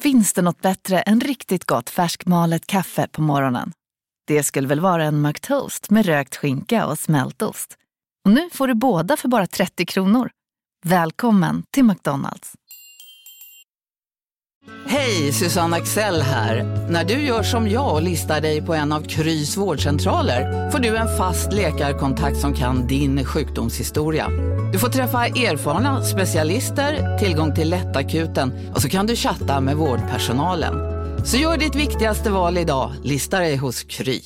Finns det något bättre än riktigt gott färskmalet kaffe på morgonen? Det skulle väl vara en McToast med rökt skinka och smältost. Och nu får du båda för bara 30 kronor. Välkommen till McDonald's. Hej, Susanne Axel här. När du gör som jag och listar dig på en av Krys vårdcentraler får du en fast läkarkontakt som kan din sjukdomshistoria. Du får träffa erfarna specialister, tillgång till lättakuten och så kan du chatta med vårdpersonalen. Så gör ditt viktigaste val idag, lista dig hos Kry.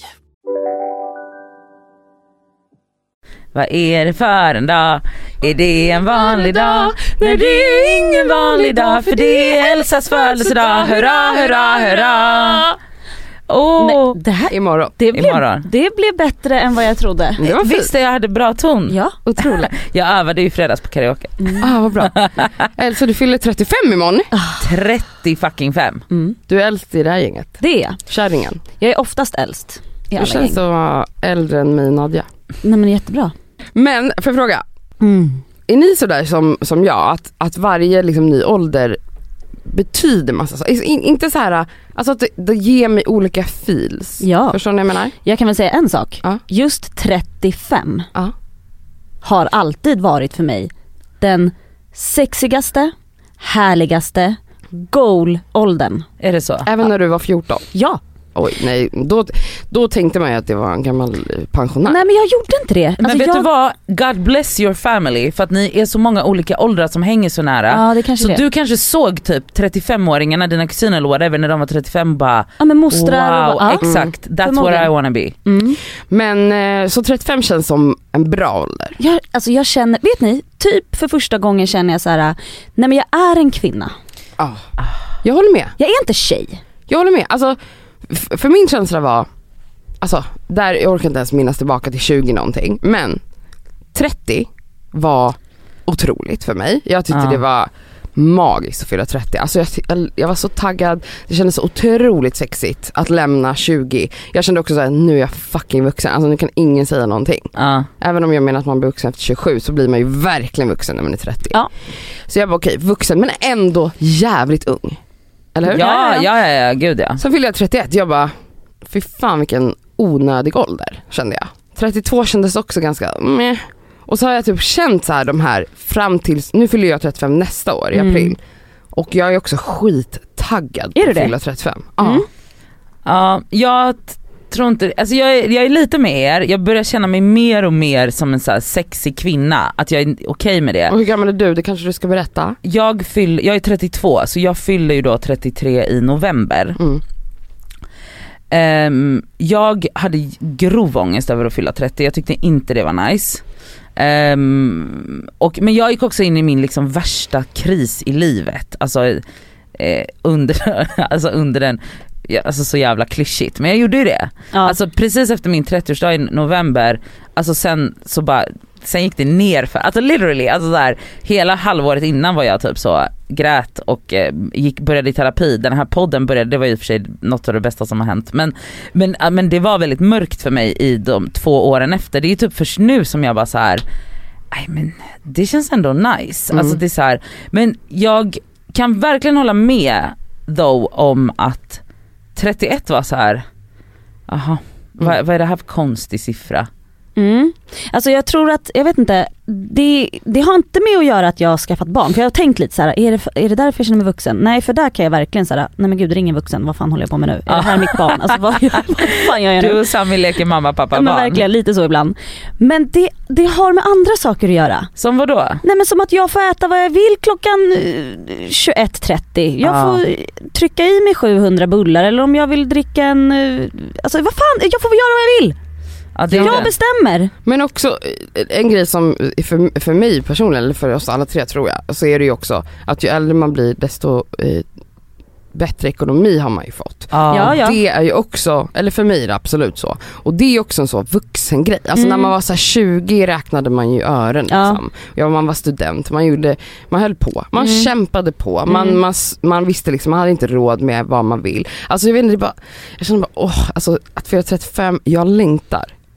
Vad är det för en dag? Är det en vanlig dag? Nej, det är ingen vanlig dag, för det är Elsas födelsedag. Hurra, hurra, hurra! Nej, det här imorgon. Det blev bättre än vad jag trodde. Visste jag hade bra ton. Ja, otroligt. Jag övade ju fredags på karaoke. Vad bra. Elsa, du fyller 35 imorgon. 35. Du är äldst i det här gänget. Det är jag. Kärringen. Jag är oftast äldst. Du känns så äldre än mig, Nadja. Nej, men jättebra. Men för fråga. Är ni sådär som jag att varje liksom ny ålder betyder massa saker? Inte så här, alltså att det ger mig olika feels. Ja. Förstår ni vad jag menar? Jag kan väl säga en sak. Ja. Just 35 har alltid varit för mig den sexigaste, härligaste goal-åldern. Är det så? Även när du var 14? Ja. Oj, nej. Då tänkte man ju att det var en gammal pensionär. Nej, men jag gjorde inte det. Men vet du vad? God bless your family. För att ni är så många olika åldrar som hänger så nära. Ja, det kanske så det. Du kanske såg typ 35-åringarna, dina kusiner eller whatever, när de var 35 bara... Ja, men mostrar. Wow, exakt. That's what I wanna be. Men så 35 känns som en bra ålder. Jag känner, vet ni, typ för första gången känner jag så här: nej, men jag är en kvinna. Jag håller med. Jag är inte tjej. Jag håller med. Alltså, för min känsla var, alltså, där jag orkar inte ens minnas tillbaka till 20 någonting, men 30 var otroligt för mig. Jag tyckte det var magiskt att fylla 30. Alltså jag var så taggad. Det kändes så otroligt sexigt att lämna 20. Jag kände också så här: nu är jag fucking vuxen. Alltså nu kan ingen säga någonting. Även om jag menar att man blir vuxen efter 27, så blir man ju verkligen vuxen när man är 30. Så jag var okej, vuxen men ändå jävligt ung. Eller hur? Ja, gud ja. Så fyllde jag 31. Jag bara, fy fan vilken onödig ålder, kände jag. 32 kändes också ganska meh. Och så har jag typ känt så här de här fram till, nu fyller jag 35 nästa år i april. Och jag är också skittaggad på att fylla 35. Ja, jag tror inte, alltså jag är lite med er. Jag börjar känna mig mer och mer som en så här sexig kvinna, att jag är okej med det. Och hur gammal är du? Det kanske du ska berätta. Jag är 32, så jag fyller ju då 33 i november. Jag hade grov ångest över att fylla 30. Jag tyckte inte det var nice. Men jag gick också in i min liksom värsta kris i livet. Alltså under den, alltså så jävla klyschigt, men jag gjorde ju det. Alltså precis efter min 30-årsdag i november, alltså sen gick det ner för, alltså literally, alltså där hela halvåret innan var jag typ så grät och började i terapi. Den här podden började, det var ju för sig något av det bästa som har hänt, men det var väldigt mörkt för mig i de 2 åren efter. Det är ju typ först nu som jag bara så här, nej men det känns ändå nice. Alltså det är så här, men jag kan verkligen hålla med om att 31 var så här, vad är det här för konstig siffra? Alltså jag tror att, jag vet inte, det har inte med att göra att jag har skaffat barn. För jag har tänkt lite så här, är det därför jag känner mig vuxen? Nej, för där kan jag verkligen säga, nej men gud, det är ingen vuxen, vad fan håller jag på med nu? Är det här mitt barn? Alltså vad fan gör jag nu? Du och Sami leker mamma, pappa, barn. Men verkligen lite så ibland. Men det har med andra saker att göra. Som vad då? Nej, men som att jag får äta vad jag vill klockan 21:30. Jag får trycka i mig 700 bullar, eller om jag vill dricka en, alltså vad fan, jag får göra vad jag vill. Jag bestämmer. Men också en grej som för mig personligen, eller för oss alla tre tror jag, så är det ju också att ju äldre man blir desto bättre ekonomi har man ju fått. Det är ju också, eller för mig är det absolut så. Och det är ju också en så vuxen grej. Alltså när man var så här 20 räknade man ju ören liksom. Man var student, man höll på. Man kämpade på. Man visste liksom, man hade inte råd med vad man vill. Alltså jag vet inte, jag känner bara, alltså att fylla 35, jag längtar.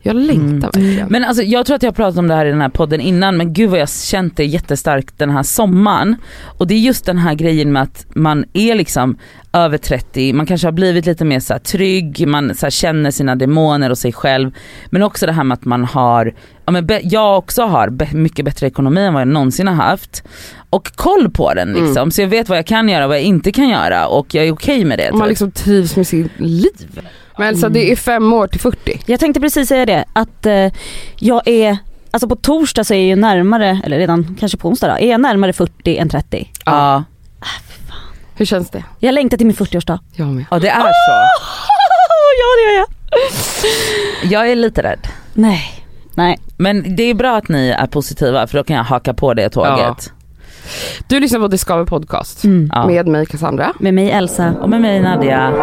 Jag längtar verkligen. Men alltså, jag tror att jag har pratat om det här i den här podden innan, men gud vad jag känt det jättestarkt den här sommaren. Och det är just den här grejen med att man är liksom över 30, man kanske har blivit lite mer så här trygg, man så här känner sina demoner och sig själv. Men också det här med att man har, jag också har mycket bättre ekonomi än vad jag någonsin har haft. Och koll på den liksom. Så jag vet vad jag kan göra och vad jag inte kan göra. Och jag är okej med det. Man liksom trivs med sitt liv. Men alltså det är 5 år till 40. Jag tänkte precis säga det. Att jag är, alltså på torsdag så är jag ju närmare, eller redan kanske på onsdag då, är jag närmare 40 än 30. Ja. Hur känns det? Jag längtar till min 40-årsdag. Jag med. Ja, det är så. Ja, det gör jag. Jag är lite rädd. Nej. Men det är bra att ni är positiva, för då kan jag haka på det tåget. Ja. Du lyssnar på Discover Podcast med mig Cassandra. Med mig Elsa. Och med mig Nadia.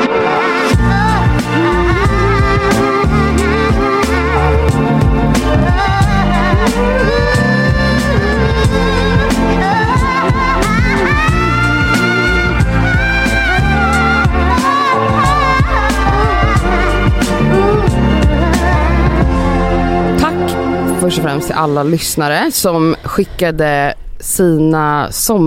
Först och främst till alla lyssnare som skickade sina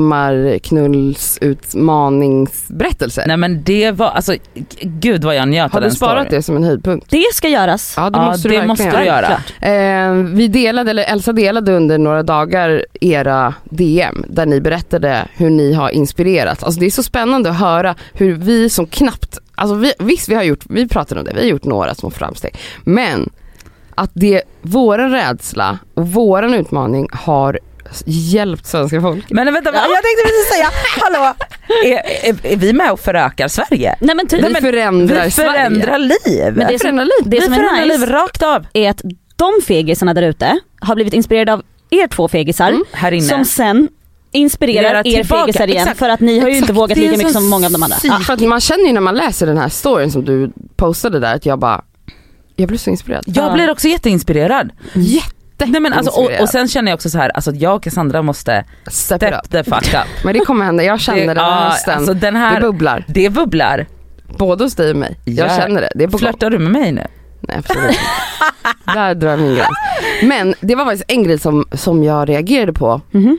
sommarknullsutmaningsberättelser. Nej men det var, alltså gud vad jag njöt av den. Har du sparat story. Det som en höjdpunkt? Det ska göras. Ja, det måste du göra. Vi delade, eller Elsa delade under några dagar era DM där ni berättade hur ni har inspirerat. Alltså det är så spännande att höra hur vi som knappt, alltså vi pratade om det, vi har gjort några små framsteg. Men att våran rädsla och våran utmaning har hjälpt svenska folk. Men vänta, jag tänkte precis säga, hallå, är vi med och förökar Sverige? Nej men vi förändrar liv. Men det som är nice rakt av är att de fegisarna där ute har blivit inspirerade av er 2 fegisar här inne. Som sen inspirerar er fegisar igen. Exakt. För att ni har ju inte vågat lika mycket som många av de andra. För att man känner ju när man läser den här storyn som du postade där att jag blev så inspirerad. Jag blir också jätteinspirerad. Nej, men alltså, och sen känner jag också så här, alltså jag och Cassandra måste step the fuck up. Men det kommer hända, jag känner det här hösten. Alltså det bubblar. Både hos dig och mig. Jag känner det. Det är på flörtar du med mig nu? Nej, absolut inte. Där drar min gräns. Men det var faktiskt en grej som jag reagerade på.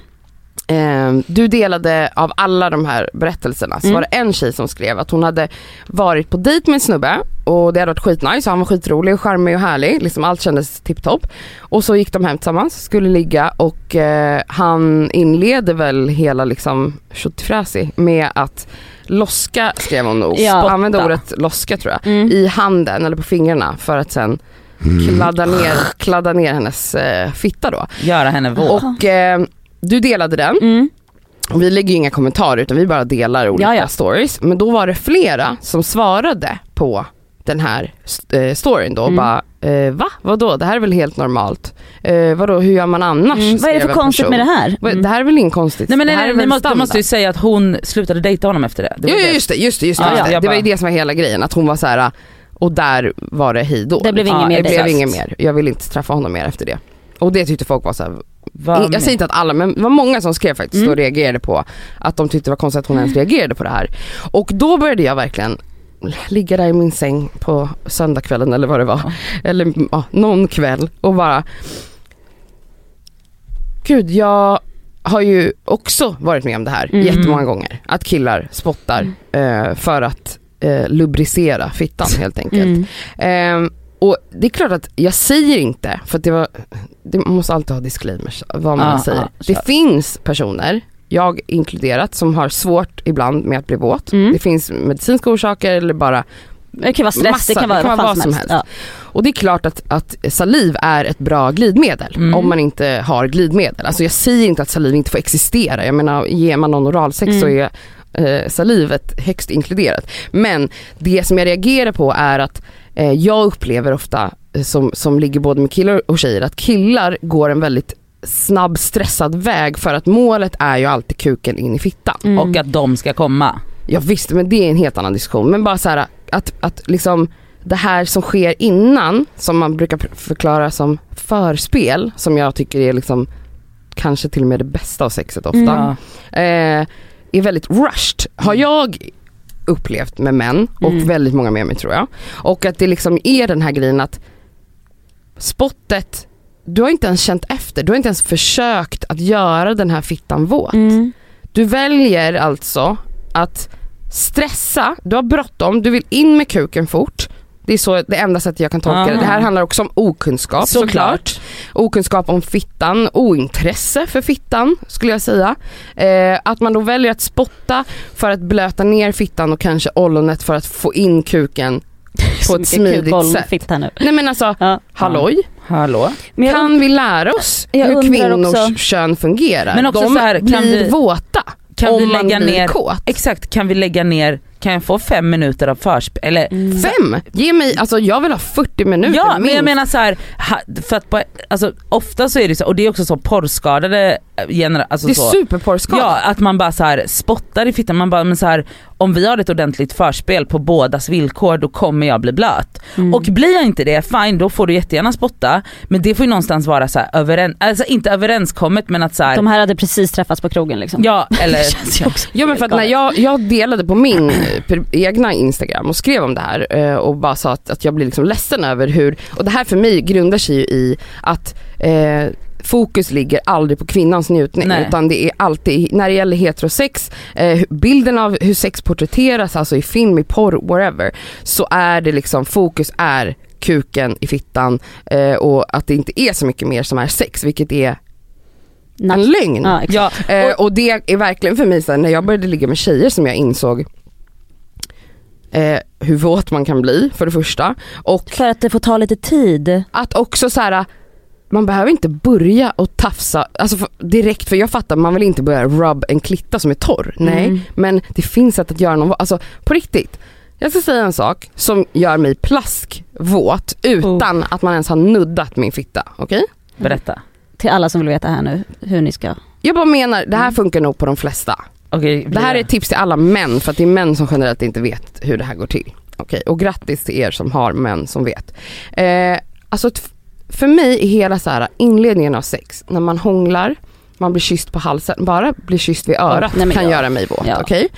Du delade av alla de här berättelserna så var det en tjej som skrev att hon hade varit på dejt med en snubbe och det hade varit skitnice, han var skitrolig och charmig och härlig, liksom allt kändes tipptopp. Och så gick de hem tillsammans, skulle ligga och han inleder väl hela liksom tjottifräsi med att loska, skrev hon nog, använde ordet loska tror jag, i handen eller på fingrarna för att sen kladda ner hennes fitta då. Göra henne våt. Och du delade den. Vi lägger ju inga kommentarer utan vi bara delar olika stories. Men då var det flera som svarade på den här storyn då. Bara, va? Vadå? Det här är väl helt normalt. Vadå? Hur gör man annars? Vad är det för konstigt med det här? Det här är väl inget konstigt. Nej, ni måste ju säga att hon slutade dejta honom efter det. Just det. Det var ju det som var hela grejen. Att hon var så här, och där var det hej då. Det blev inget mer. Jag vill inte träffa honom mer efter det. Och det tyckte folk var så här. Jag säger inte att alla, men det var många som skrev faktiskt och reagerade på att de tyckte det var konstigt att hon ens reagerade på det här. Och då började jag verkligen ligga där i min säng på söndagskvällen eller vad det var. Eller någon kväll och bara gud, jag har ju också varit med om det här jättemånga gånger. Att killar spottar för att lubricera fittan helt enkelt. Och det är klart att jag säger inte, för att det måste alltid ha disclaimers vad man säger. Det finns personer, jag inkluderat, som har svårt ibland med att bli våt. Det finns medicinska orsaker eller bara det kan vara stress, det kan vara vad som helst. Ja. Och det är klart att saliv är ett bra glidmedel om man inte har glidmedel. Alltså jag säger inte att saliv inte får existera. Jag menar, ger man någon oralsex så är salivet högst inkluderat. Men det som jag reagerar på är att jag upplever ofta som ligger både med killar och tjejer att killar går en väldigt snabb stressad väg för att målet är ju alltid kuken in i fittan. Och att de ska komma. Ja visst, men det är en helt annan diskussion. Men bara så här att liksom det här som sker innan, som man brukar förklara som förspel, som jag tycker är liksom kanske till och med det bästa av sexet ofta, är väldigt rushed. Har jag upplevt med män och väldigt många med mig tror jag. Och att det liksom är den här grejen att spottet, du har inte ens känt efter, du har inte ens försökt att göra den här fittan våt. Du väljer alltså att stressa, du har bråttom, du vill in med kuken fort. Det är så det enda sättet jag kan tolka det. Det här handlar också om okunskap såklart. Okunskap om fittan, ointresse för fittan skulle jag säga. Att man då väljer att spotta för att blöta ner fittan och kanske ollonet för att få in kuken på ett smidigt sätt. Nej men alltså, Hallå. Kan vi lära oss hur kvinnors också kön fungerar? Men också de så här, blir våta. Kan vi lägga ner kåt. Exakt, kan vi lägga ner, kan jag få 5 minuter av förspel eller 5? Ge mig, alltså jag vill ha 40 minuter. Ja, men jag menar så här, för att alltså ofta så är det så, och det är också så porrskadade alltså det är så, superporrskadade. Ja, att man bara så här spottar i fittan, man bara, men så här, om vi har ett ordentligt förspel på bådas villkor, då kommer jag bli blöt. Och blir jag inte det, fine, då får du jättegärna spotta, men det får ju någonstans vara så här alltså inte överenskommet, men att så här, de här hade precis träffats på krogen liksom. Ja, eller ja, men för att när jag delade på min egna Instagram och skrev om det här och bara sa att jag blir liksom ledsen över hur, och det här för mig grundar sig ju i att fokus ligger aldrig på kvinnans njutning. Nej. Utan det är alltid, när det gäller heterosex, bilden av hur sex porträtteras, alltså i film, i porr, whatever, så är det liksom, fokus är kuken i fittan och att det inte är så mycket mer som är sex, vilket är en lögn. Ja, och det är verkligen för mig så här, när jag började ligga med tjejer som jag insåg hur våt man kan bli för det första, och för att det får ta lite tid. Att också så här, man behöver inte börja och tafsa alltså direkt, för jag fattar, man vill inte börja rub en klitta som är torr. Nej, men det finns sätt att göra något, alltså på riktigt. Jag ska säga en sak som gör mig plaskvåt utan att man ens har nuddat min fitta, okej? Berätta. Till alla som vill veta här nu hur ni ska. Jag bara menar, det här funkar nog på de flesta. Okay, det här är ett tips till alla män, för att det är män som generellt inte vet hur det här går till. Okej, och grattis till er som har män som vet. Alltså för mig är hela så här inledningen av sex, när man hånglar, man blir kysst på halsen, bara blir kysst vid örat kan göra mig våt, okej?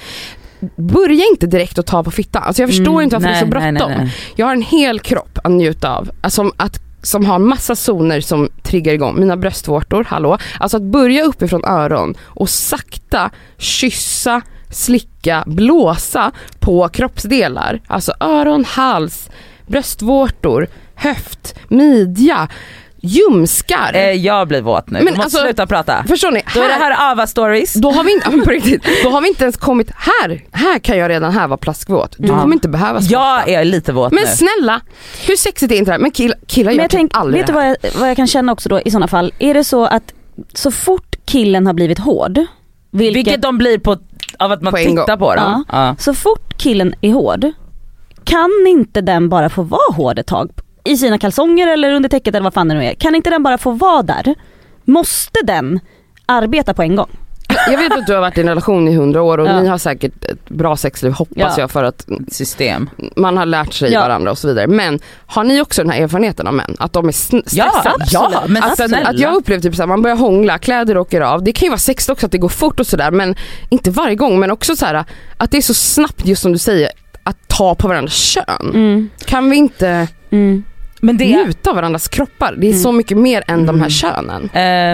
Börja inte direkt att ta på fittan. Alltså jag förstår inte varför det är så bråttom. Nej. Jag har en hel kropp att njuta av, alltså som har massa zoner som triggar igång. Mina bröstvårtor, hallå. Alltså att börja uppifrån öron och sakta kyssa, slicka, blåsa på kroppsdelar. Alltså öron, hals, bröstvårtor, höft, midja, ljumskar. Jag blir våt nu. Men måste alltså, sluta prata. Förstår ni? Då är det här Ava stories. Då har vi inte, på riktigt, då har vi inte ens kommit här kan jag redan här vara plaskvåt. Du kommer inte behöva spotta. Jag är lite våt men nu. Snälla, hur sexigt är inte det här? Men killar jag tänk, aldrig. Vet du vad jag kan känna också då i sådana fall? Är det så att så fort killen har blivit hård, vilket de blir av att man tittar på dem. Ja. Så fort killen är hård, kan inte den bara få vara hård ett tag? I sina kalsonger eller under täcket eller vad fan det nu är. Kan inte den bara få vara där? Måste den arbeta på en gång? Jag vet att du har varit i en relation i 100 år och ni har säkert ett bra sexliv, hoppas jag, för att system. Man har lärt sig varandra och så vidare. Men har ni också den här erfarenheten av män? Att de är stressade? Ja, men att jag upplevt typ såhär, man börjar hångla, kläder åker av. Det kan ju vara sex också, att det går fort och sådär, men inte varje gång. Men också så här, att det är så snabbt, just som du säger, att ta på varandras kön. Kan vi inte... Men det njuta av varandras kroppar. Det är så mycket mer än de här könen.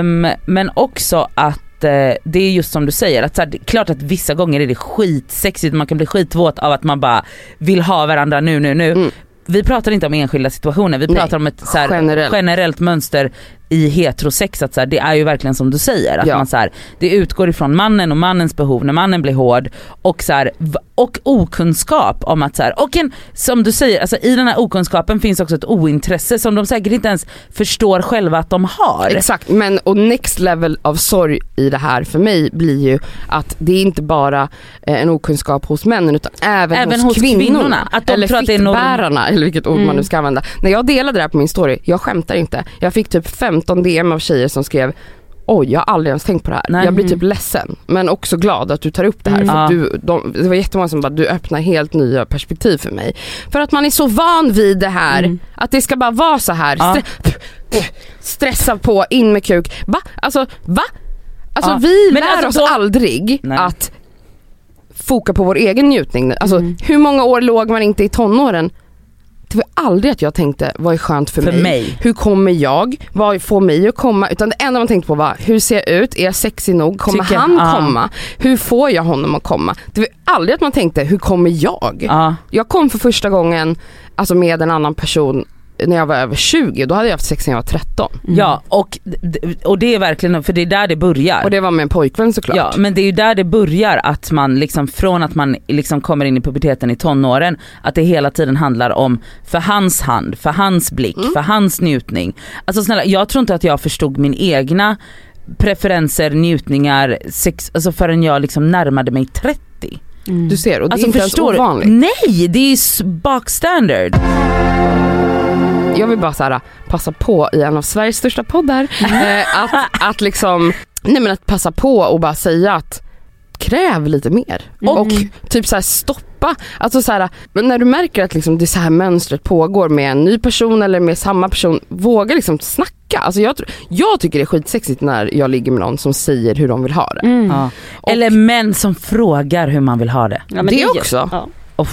Men också att det är just som du säger, att så här, det är klart att vissa gånger är det skitsexigt, man kan bli skitvåt av att man bara vill ha varandra nu. Vi pratar inte om enskilda situationer, vi pratar om ett så här, generellt mönster i heterosex, att så här, det är ju verkligen som du säger, att man så här, det utgår ifrån mannen och mannens behov när mannen blir hård, och så här, och okunskap om att så här, och som du säger, alltså i den här okunskapen finns också ett ointresse som de säkert inte ens förstår själva att de har. Exakt, men och next level av sorg i det här för mig blir ju att det är inte bara en okunskap hos männen, utan även hos kvinnorna. Att de eller tror att det är fittbärarna, eller vilket ord man nu ska använda. När jag delade det här på min story, jag skämtar inte, jag fick typ 15 DM av tjejer som skrev: oj, jag har aldrig ens tänkt på det här. Nej. Jag blir typ ledsen, men också glad att du tar upp det här. För att det var jättemånga som bara, du öppnar helt nya perspektiv för mig. För att man är så van vid det här, att det ska bara vara så här. Stressa på, in med kuk. Alltså vi men lär oss aldrig att foka på vår egen njutning. Alltså hur många år låg man inte i tonåren det var aldrig att jag tänkte vad är skönt för mig? Hur kommer jag? Vad får mig att komma? Utan det enda man tänkte på var hur ser jag ut? Är jag sexig nog? Kommer han komma? Hur får jag honom att komma? Det var aldrig att man tänkte hur kommer jag? Jag kom för första gången alltså med en annan person när jag var över 20, då hade jag haft sex när jag var 13. Ja, och det är verkligen, för det är där det börjar. Och det var med en pojkvän såklart. Ja, men det är ju där det börjar, att man liksom, från att man liksom kommer in i puberteten i tonåren, att det hela tiden handlar om för hans hand, för hans blick, för hans njutning. Alltså snälla, jag tror inte att jag förstod min egna preferenser, njutningar, sex, alltså förrän jag liksom närmade mig 30. Du ser, och det är inte ens ovanligt. Nej, det är bakstandard. Jag vill bara så här, passa på i en av Sveriges största poddar att liksom, nej men att passa på och bara säga att kräv lite mer och typ så här stoppa, alltså så här, när du märker att liksom det så här mönstret pågår med en ny person eller med samma person, våga liksom snacka. Alltså jag tycker det är skitsexigt när jag ligger med någon som säger hur de vill ha det. Ja. Eller män som frågar hur man vill ha det. Ja, men det också. Ja.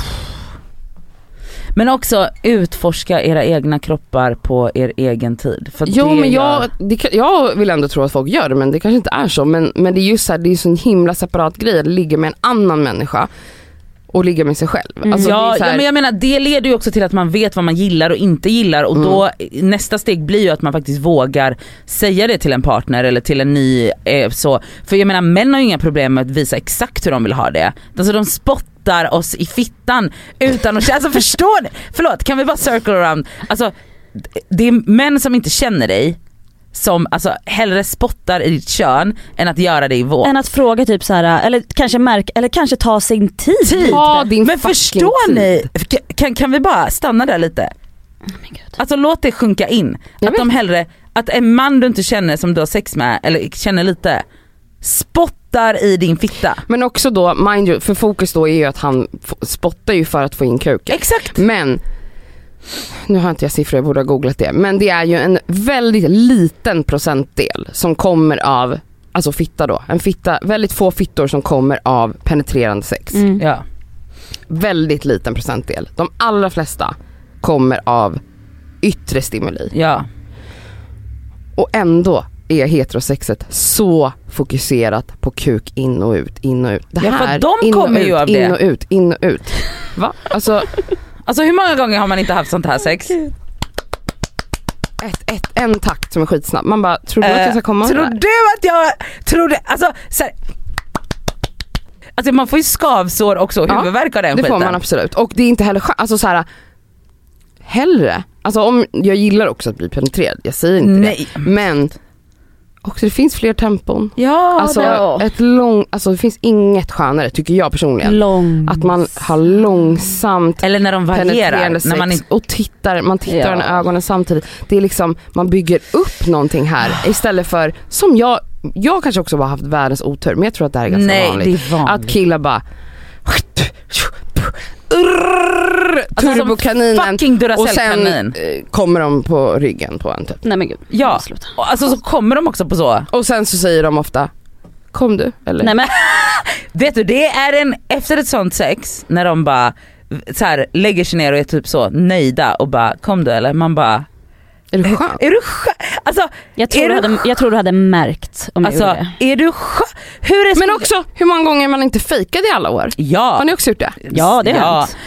Men också utforska era egna kroppar på er egen tid. För men jag vill ändå tro att folk gör det, men det kanske inte är så. Men det är just så här, det är så en himla separat grej att ligga med en annan människa och ligga med sig själv. Alltså, ja, det är men jag menar, det leder ju också till att man vet vad man gillar och inte gillar, och då nästa steg blir ju att man faktiskt vågar säga det till en partner eller till en ny så. För jag menar, män har ju inga problem med att visa exakt hur de vill ha det. Alltså de spottar oss i fittan utan att, alltså förstår ni? Förlåt, kan vi bara circle around? Alltså det är män som inte känner dig som alltså hellre spottar i ditt kön än att göra det i vår. Än att fråga typ så här, eller kanske ta sin tid. Ta din men förstår tid. Ni? Kan vi bara stanna där lite? Alltså låt det sjunka in. Att de hellre, att en man du inte känner som du har sex med eller känner lite, spottar i din fitta. Men också då, mind you, för fokus då är ju att han spottar ju för att få in kuken. Exakt. Men nu har inte jag siffror, jag borde ha googlat det. Men det är ju en väldigt liten procentdel som kommer av, alltså fitta då. En fitta, väldigt få fittor som kommer av penetrerande sex. Ja. Väldigt liten procentdel. De allra flesta kommer av yttre stimuli. Ja. Och ändå är heterosexet så fokuserat på kuk in och ut, in och ut. Det här, för de kommer ju av det. In och ut, in och ut. Va? Alltså hur många gånger har man inte haft sånt här sex? En takt som är skitsnabb. Man bara, tror du att jag ska komma? Tror du att jag tror det? Alltså man får ju skavsår också, huvudvärk av den det skiten. får man absolut. Och det är inte heller alltså så här, hellre. Alltså om jag gillar också att bli penetrerad. Jag säger inte det. Men också det finns fler tempon. Ja, alltså det finns inget skönare tycker jag personligen. Att man har långsamt eller när de varierar när man och man tittar i ögonen samtidigt. Det är liksom, man bygger upp någonting här istället för som jag kanske också har haft världens otur, men jag tror att det här är ganska vanligt. Det är vanligt. Att killar bara turbokaninen och sen kommer de på ryggen på en typ. Nej men gud. Ja, alltså så kommer de också på så. Och sen så säger de ofta, kom du? Eller? Nej men vet du, det är efter ett sånt sex när de bara så här lägger sig ner och är typ så nöjda och bara, kom du? Eller man bara, är du skön? Alltså, jag tror du hade märkt om jag gjorde det. Är du skön? Men också, hur många gånger man inte fejkade i alla år? Ja. Har ni också gjort det? Ja, det har hänt.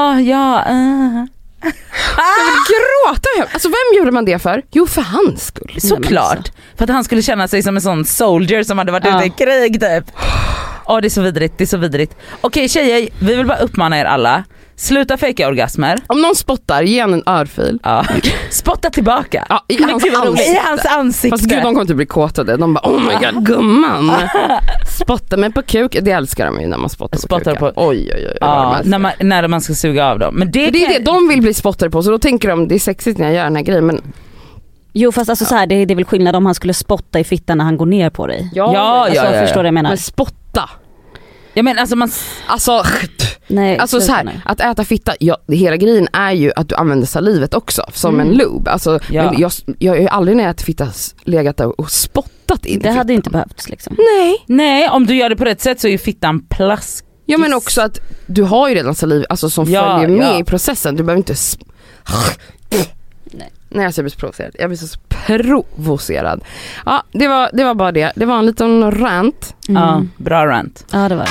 Jag vill gråta. Alltså vem gjorde man det för? Jo, för hans skull. Såklart. För att han skulle känna sig som en sån soldier som hade varit ute i krig typ. Det är så vidrigt, det är så vidrigt. Okej tjejer, vi vill bara uppmana er alla. Sluta fejka orgasmer. Om någon spottar, ge en örfil. Spotta tillbaka. I hans ansikte. Fast gud, de kommer inte bli kåtade. De bara, oh my god, gumman. Spotta mig på kuk. Det älskar de ju när man spottar på kuken. Oj. När man ska suga av dem. Men det är det de vill bli spottade på. Så då tänker de, det är sexigt när jag gör den här grejen. Men jo fast alltså så här, det är väl skillnad om han skulle spotta i fittan när han går ner på dig. Ja. Förstår det jag menar. Men spotta. Jag menar alltså så här, att äta fitta, hela grejen är ju att du använder salivet också som en lube. Alltså, men jag har ju aldrig när jag äter fitta legat där och spottat in. Det hade inte behövts liksom. Nej, om du gör det på rätt sätt så är ju fittan plask. Ja men också att du har ju redan saliv alltså, som följer med i processen. Du behöver inte Nej, jag blir så provocerad. Jag blir så provocerad. Ja, det var bara det. Det var en liten rant. Ja, bra rant. Ja, det var det.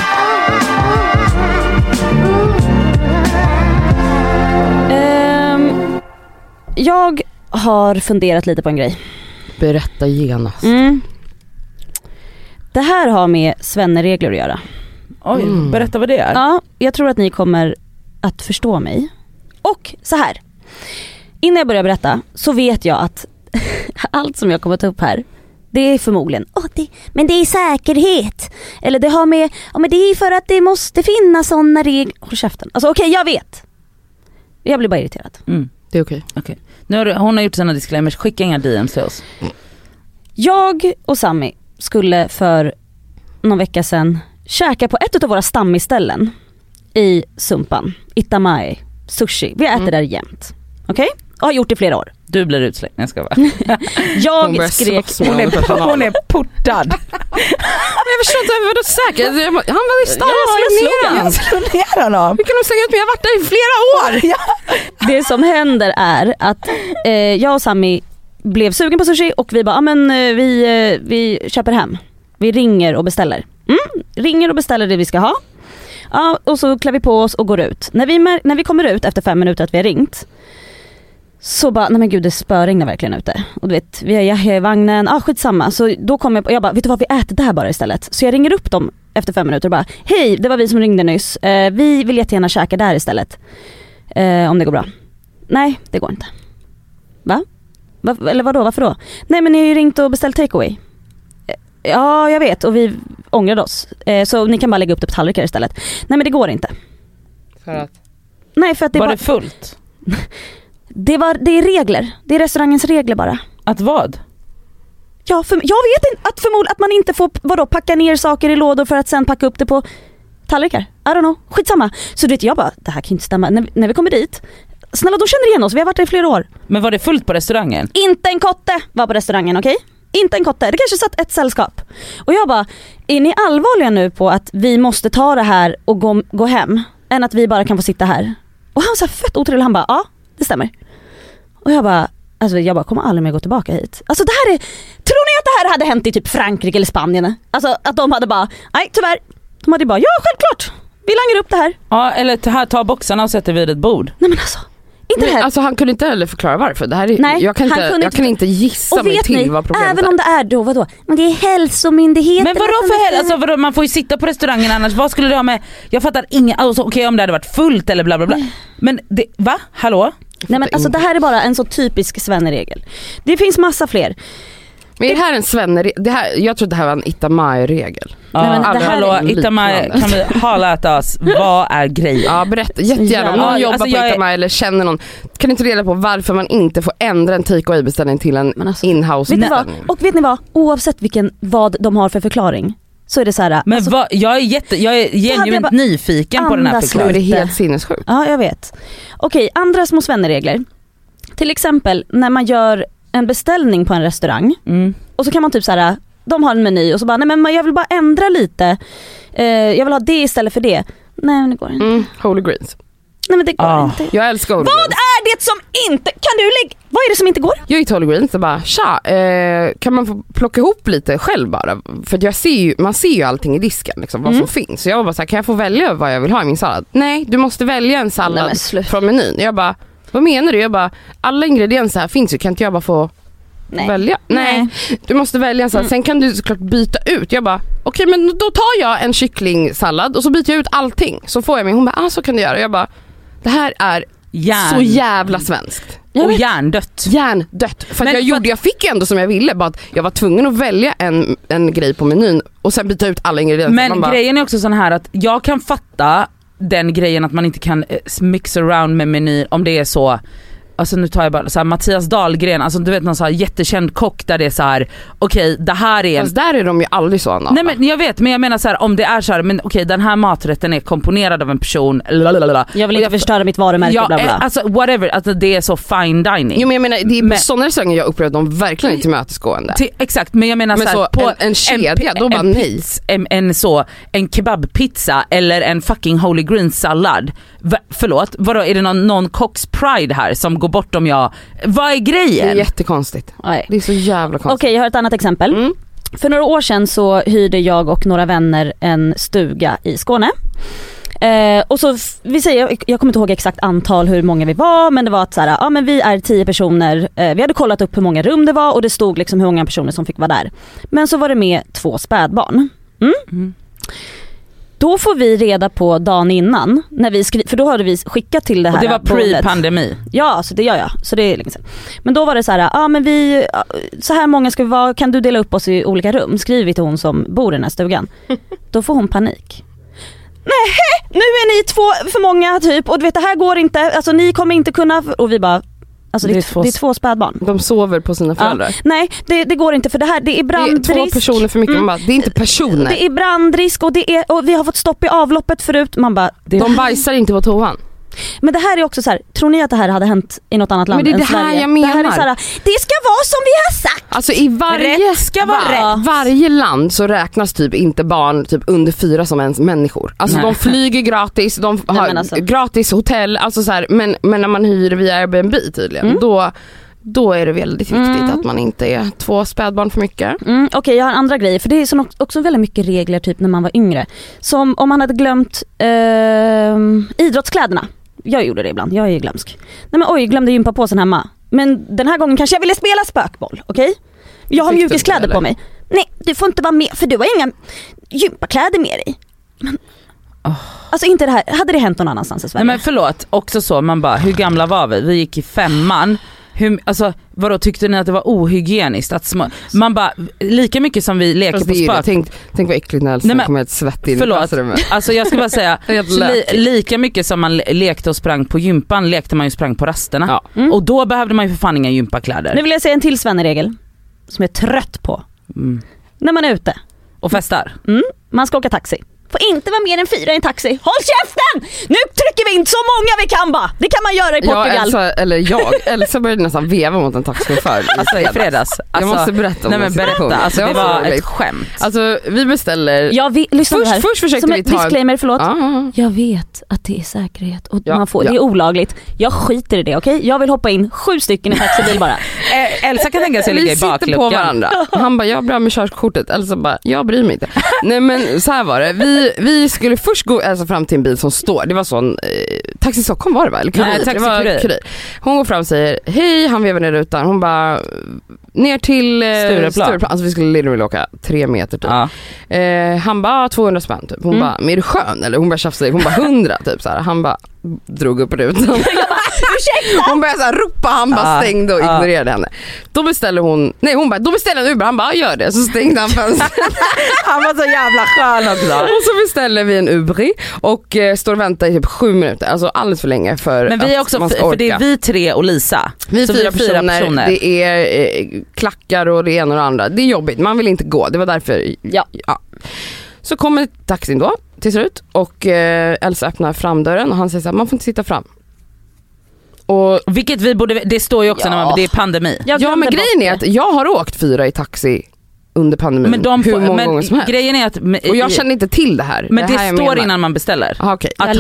Jag har funderat lite på en grej. Berätta genast. Det här har med svenneregler att göra. Oj, berätta vad det är. Ja, jag tror att ni kommer att förstå mig. Och så här. Innan jag börjar berätta så vet jag att allt som jag kommer ta upp här, det är förmodligen men det är säkerhet. Eller det har med, men det är för att det måste finnas sådana regler. Håll käften. Alltså okej, jag vet. Jag blir bara irriterad. Det är okej. Nu hon har gjort sina disclaimers, skicka inga DMs till oss. Jag och Sami skulle för någon vecka sedan käka på ett av våra stammisställen i Sumpan, Itamai sushi. Vi äter där jämt. Okej? Och har gjort det i flera år. Du blir utslängd, jag ska vara. Jag skrek, hon är portad. Jag förstår inte, vad är säker? Han var ju stark. Jag slog ner honom. Hur kan de säga att jag har varit där i flera år? Det som händer är att jag och Sami blev sugen på sushi och vi bara, vi köper hem. Vi ringer och beställer. Ringer och beställer det vi ska ha. Ja, och så klär vi på oss och går ut. När vi kommer ut efter 5 minuter att vi har ringt, så bara, nej men gud, det spöregnar verkligen ute. Och du vet, vi har Yahya i vagnen, skitsamma. Så då kommer jag bara, vet du vad, vi äter det här bara istället. Så jag ringer upp dem efter 5 minuter och bara, hej, det var vi som ringde nyss. Vi vill jättegärna käka där istället. Om det går bra. Nej, det går inte. Va? Eller vadå, varför då? Nej, men ni har ju ringt och beställt takeaway. Ja, jag vet, och vi ångrade oss. Så ni kan bara lägga upp det på tallrikar istället. Nej, men det går inte. För att? Nej, för att det var det fullt? Det är regler. Det är restaurangens regler bara. Att vad? Ja, jag vet inte. Att man inte får packa ner saker i lådor för att sen packa upp det på tallrikar. I don't know. Skitsamma. Så det jag bara, det här kan inte stämma. När vi kommer dit, snälla, då känner igen oss. Vi har varit där i flera år. Men var det fullt på restaurangen? Inte en kotte var på restaurangen, okej? Inte en kotte. Det kanske satt ett sällskap. Och jag bara, är ni allvarliga nu på att vi måste ta det här och gå hem? Än att vi bara kan få sitta här? Och han sa fett otrevlig. Han bara, ja, det stämmer. Och jag bara kommer aldrig mer gå tillbaka hit. Alltså det här är, tror ni att det här hade hänt i typ Frankrike eller Spanien? Alltså att de hade bara, nej tyvärr. De hade bara, ja självklart, vi langar upp det här. Ja, eller ta boxarna och sätter vid ett bord. Nej men alltså, inte det här. Alltså han kunde inte heller förklara varför. Det här är, nej, jag kan inte gissa mig till vad problemet är. Även om det är då, vadå? Men det är hälsomyndigheten. Men vadå för alltså, man får ju sitta på restaurangen annars. Vad skulle det ha med? Jag fattar inget. Alltså, okej, om det hade varit fullt eller bla bla bla. Men det, va? Hallå? Nej men alltså det här är bara en så typisk svenneregel. Det finns massa fler. Men är det här en svenneregel? Jag tror det här var en Itamai-regel. Ja, nej, men det här hallå, Itamai, kan vi hala att oss? Vad är grejen? Ja, berätta jättegärna. Om någon jobbar på Itamai eller känner någon, kan inte reda på varför man inte får ändra en take-away-beställning till en in-house-beställning. Och vet ni vad? Oavsett vad de har för förklaring, så är det så här. Men alltså, jag är genuint nyfiken på den här förklaringen. Det är helt sinnessjukt. Ja, jag vet. Okej, andra små svenneregler. Till exempel när man gör en beställning på en restaurang och så kan man typ så här, de har en meny och så bara, nej men jag vill bara ändra lite. Jag vill ha det istället för det. Nej, men det går inte. Holy Greens. Nej men det går inte. Jag älskar Holy Greens. Vad är det som inte, kan du lägga, vad är det som inte går? Jag gick till Holy Greens och bara, kan man få plocka ihop lite själv bara? För man ser ju allting i disken liksom, vad som finns. Så jag var bara så här, kan jag få välja vad jag vill ha i min sallad? Nej, du måste välja en sallad från menyn. Jag bara, vad menar du? Jag bara, alla ingredienser här finns ju, kan inte jag bara få välja? Nej, du måste välja en sallad. Sen kan du såklart byta ut. Jag bara, okej, men då tar jag en kycklingsallad och så byter jag ut allting. Så får jag mig. Hon bara, så kan du göra. Jag bara, det här är så jävla svenskt. Och hjärndött. För att jag fick ändå som jag ville, bara att jag var tvungen att välja en grej på menyn och sen byta ut alla ingredienser. Men grejen är också sån här att jag kan fatta den grejen att man inte kan mix around med menyn om det är så. Alltså nu tar jag bara så här, Mattias Dahlgren, alltså du vet någon så här jättekänd kock där det är så här, okej, det här är fast där är de ju aldrig så Anna. Nej men jag vet, men jag menar så här, om det är så här, men okej, den här maträtten är komponerad av en person, lalalala. Jag vill inte förstöra mitt varumärke, bla bla. Alltså whatever, alltså det är så fine dining. Jo, men jag menar, det är sådana restauranger jag upplever att de verkligen är tillmötesgående. Exakt, men jag menar men så här, på en kedja, då bara nej. En kebabpizza eller en fucking Holy Greens sallad. Förlåt, vadå, är det någon kocks pride här som gå bort om jag... Vad är grejen? Det är jättekonstigt. Nej. Det är så jävla konstigt. Okej, jag har ett annat exempel. För några år sedan så hyrde jag och några vänner en stuga i Skåne. Och så vi säger, jag kommer inte ihåg exakt antal hur många vi var, men det var att så här, ja men vi är 10 personer. Vi hade kollat upp hur många rum det var och det stod liksom hur många personer som fick vara där. Men så var det med 2 spädbarn. Då får vi reda på dagen innan när vi för då hade vi skickat till det här. Och det var boendet. pre-pandemi. Ja, så det gör jag. Så det är länge sedan. Men då var det så här, ja men vi så här många ska vi vara, kan du dela upp oss i olika rum? Skriver vi till hon som bor i den här stugan. Då får hon panik. Nej, nu är ni 2 för många typ och du vet det här går inte. Alltså ni kommer inte kunna, och vi bara alltså det är 2 spädbarn. De sover på sina föräldrar. Ja. Nej, det går inte för det här, det är brandrisk. Det är 2 personer för mycket, man bara, det är inte personer. Det är brandrisk och vi har fått stopp i avloppet förut. Man bara, de bajsar inte på toan. Men det här är också så här, tror ni att det här hade hänt i något annat land men det är än det Sverige? här jag menar. Det här är så här, det ska vara som vi har sagt. Alltså i varje land så räknas typ inte barn typ under 4 som ens människor. Alltså de flyger gratis, de har gratis hotell, alltså så här, men när man hyr via Airbnb tydligen, då är det väldigt viktigt att man inte är 2 spädbarn för mycket. Okej, jag har andra grejer, för det är också väldigt mycket regler typ när man var yngre. Som om man hade glömt idrottskläderna. Jag gjorde det ibland, jag är ju glömsk. Nej men oj, glömde gympapåsen hemma. Men den här gången kanske jag ville spela spökboll, okej? Jag har mjukiskläder på mig. Nej, du får inte vara med för du har inga gympakläder med dig. Men, alltså inte det här, hade det hänt någon annanstans i Sverige? Nej men förlåt, också så, man bara, hur gamla var vi? Vi gick i 5:an. Alltså vadå, tyckte ni att det var ohygieniskt att man bara, lika mycket som vi leker på spök. Tänk vad äckligt när Elsa kommer ett svett in i klassrummet. Alltså jag ska bara säga lika mycket som man lekte och sprang på gympan lekte man ju sprang på rasterna. Och då behövde man ju för fan inga gympakläder. Nu vill jag säga en till Svenneregel som jag är trött på. När man är ute och festar. Man ska åka taxi. Får inte vara mer än 4 i en taxi. Håll käften! Nu trycker vi in så många vi kan bara. Det kan man göra i Portugal. Elsa började nästan veva mot en taxichaufför i fredags. Alltså, jag måste berätta om det. Nej men berätta, alltså, det var ett skämt. Alltså vi beställer... Först försökte vi ta... disclaimer, förlåt. Jag vet att det är säkerhet och man får, det är olagligt. Jag skiter i det, okej? Jag vill hoppa in 7 stycken i taxibil bara. Elsa kan tänka sig att ligga i bakluckan. Vi sitter på varandra. Han bara, jag är bra med körkortet. Elsa bara, jag bryr mig inte. Nej men så här var det. Vi skulle först gå fram till en bil som står. Det var sån Taxi Stockholm var det va? Eller Kurir. Hon går fram och säger hej, han vevar ner rutan. Hon bara ner till Stureplan. Alltså vi skulle literally åka 3 meter typ. Han bara 200 spänn typ. Hon bara, men är du skön? Eller hon bara tjafsa. Hon bara 100 typ så här. Han bara drog upp rutan. Hon började så här ropa, han bara stängde och ignorerade henne. Då beställer hon, då beställer en Uber, han bara gör det. Så stängde han fönstret. Han var så jävla skön också. Och så beställer vi en Uber och står och väntar i typ 7 minuter. Alltså alldeles för länge för men vi är också, för det är vi 3 och Lisa. Vi är 4 personer. Det är klackar och det ena och det andra. Det är jobbigt, man vill inte gå. Det var därför ja. Så kommer taxin då till slut och Elsa öppnar framdörren och han säger så här, man får inte sitta fram. Och vilket vi borde, det står ju också när det är pandemi. Ja men grejen är att jag har åkt 4 i taxi under pandemin. Men hur många gånger som helst. Grejen är att och jag känner inte till det här. Men det står innan man beställer. Okay. Jag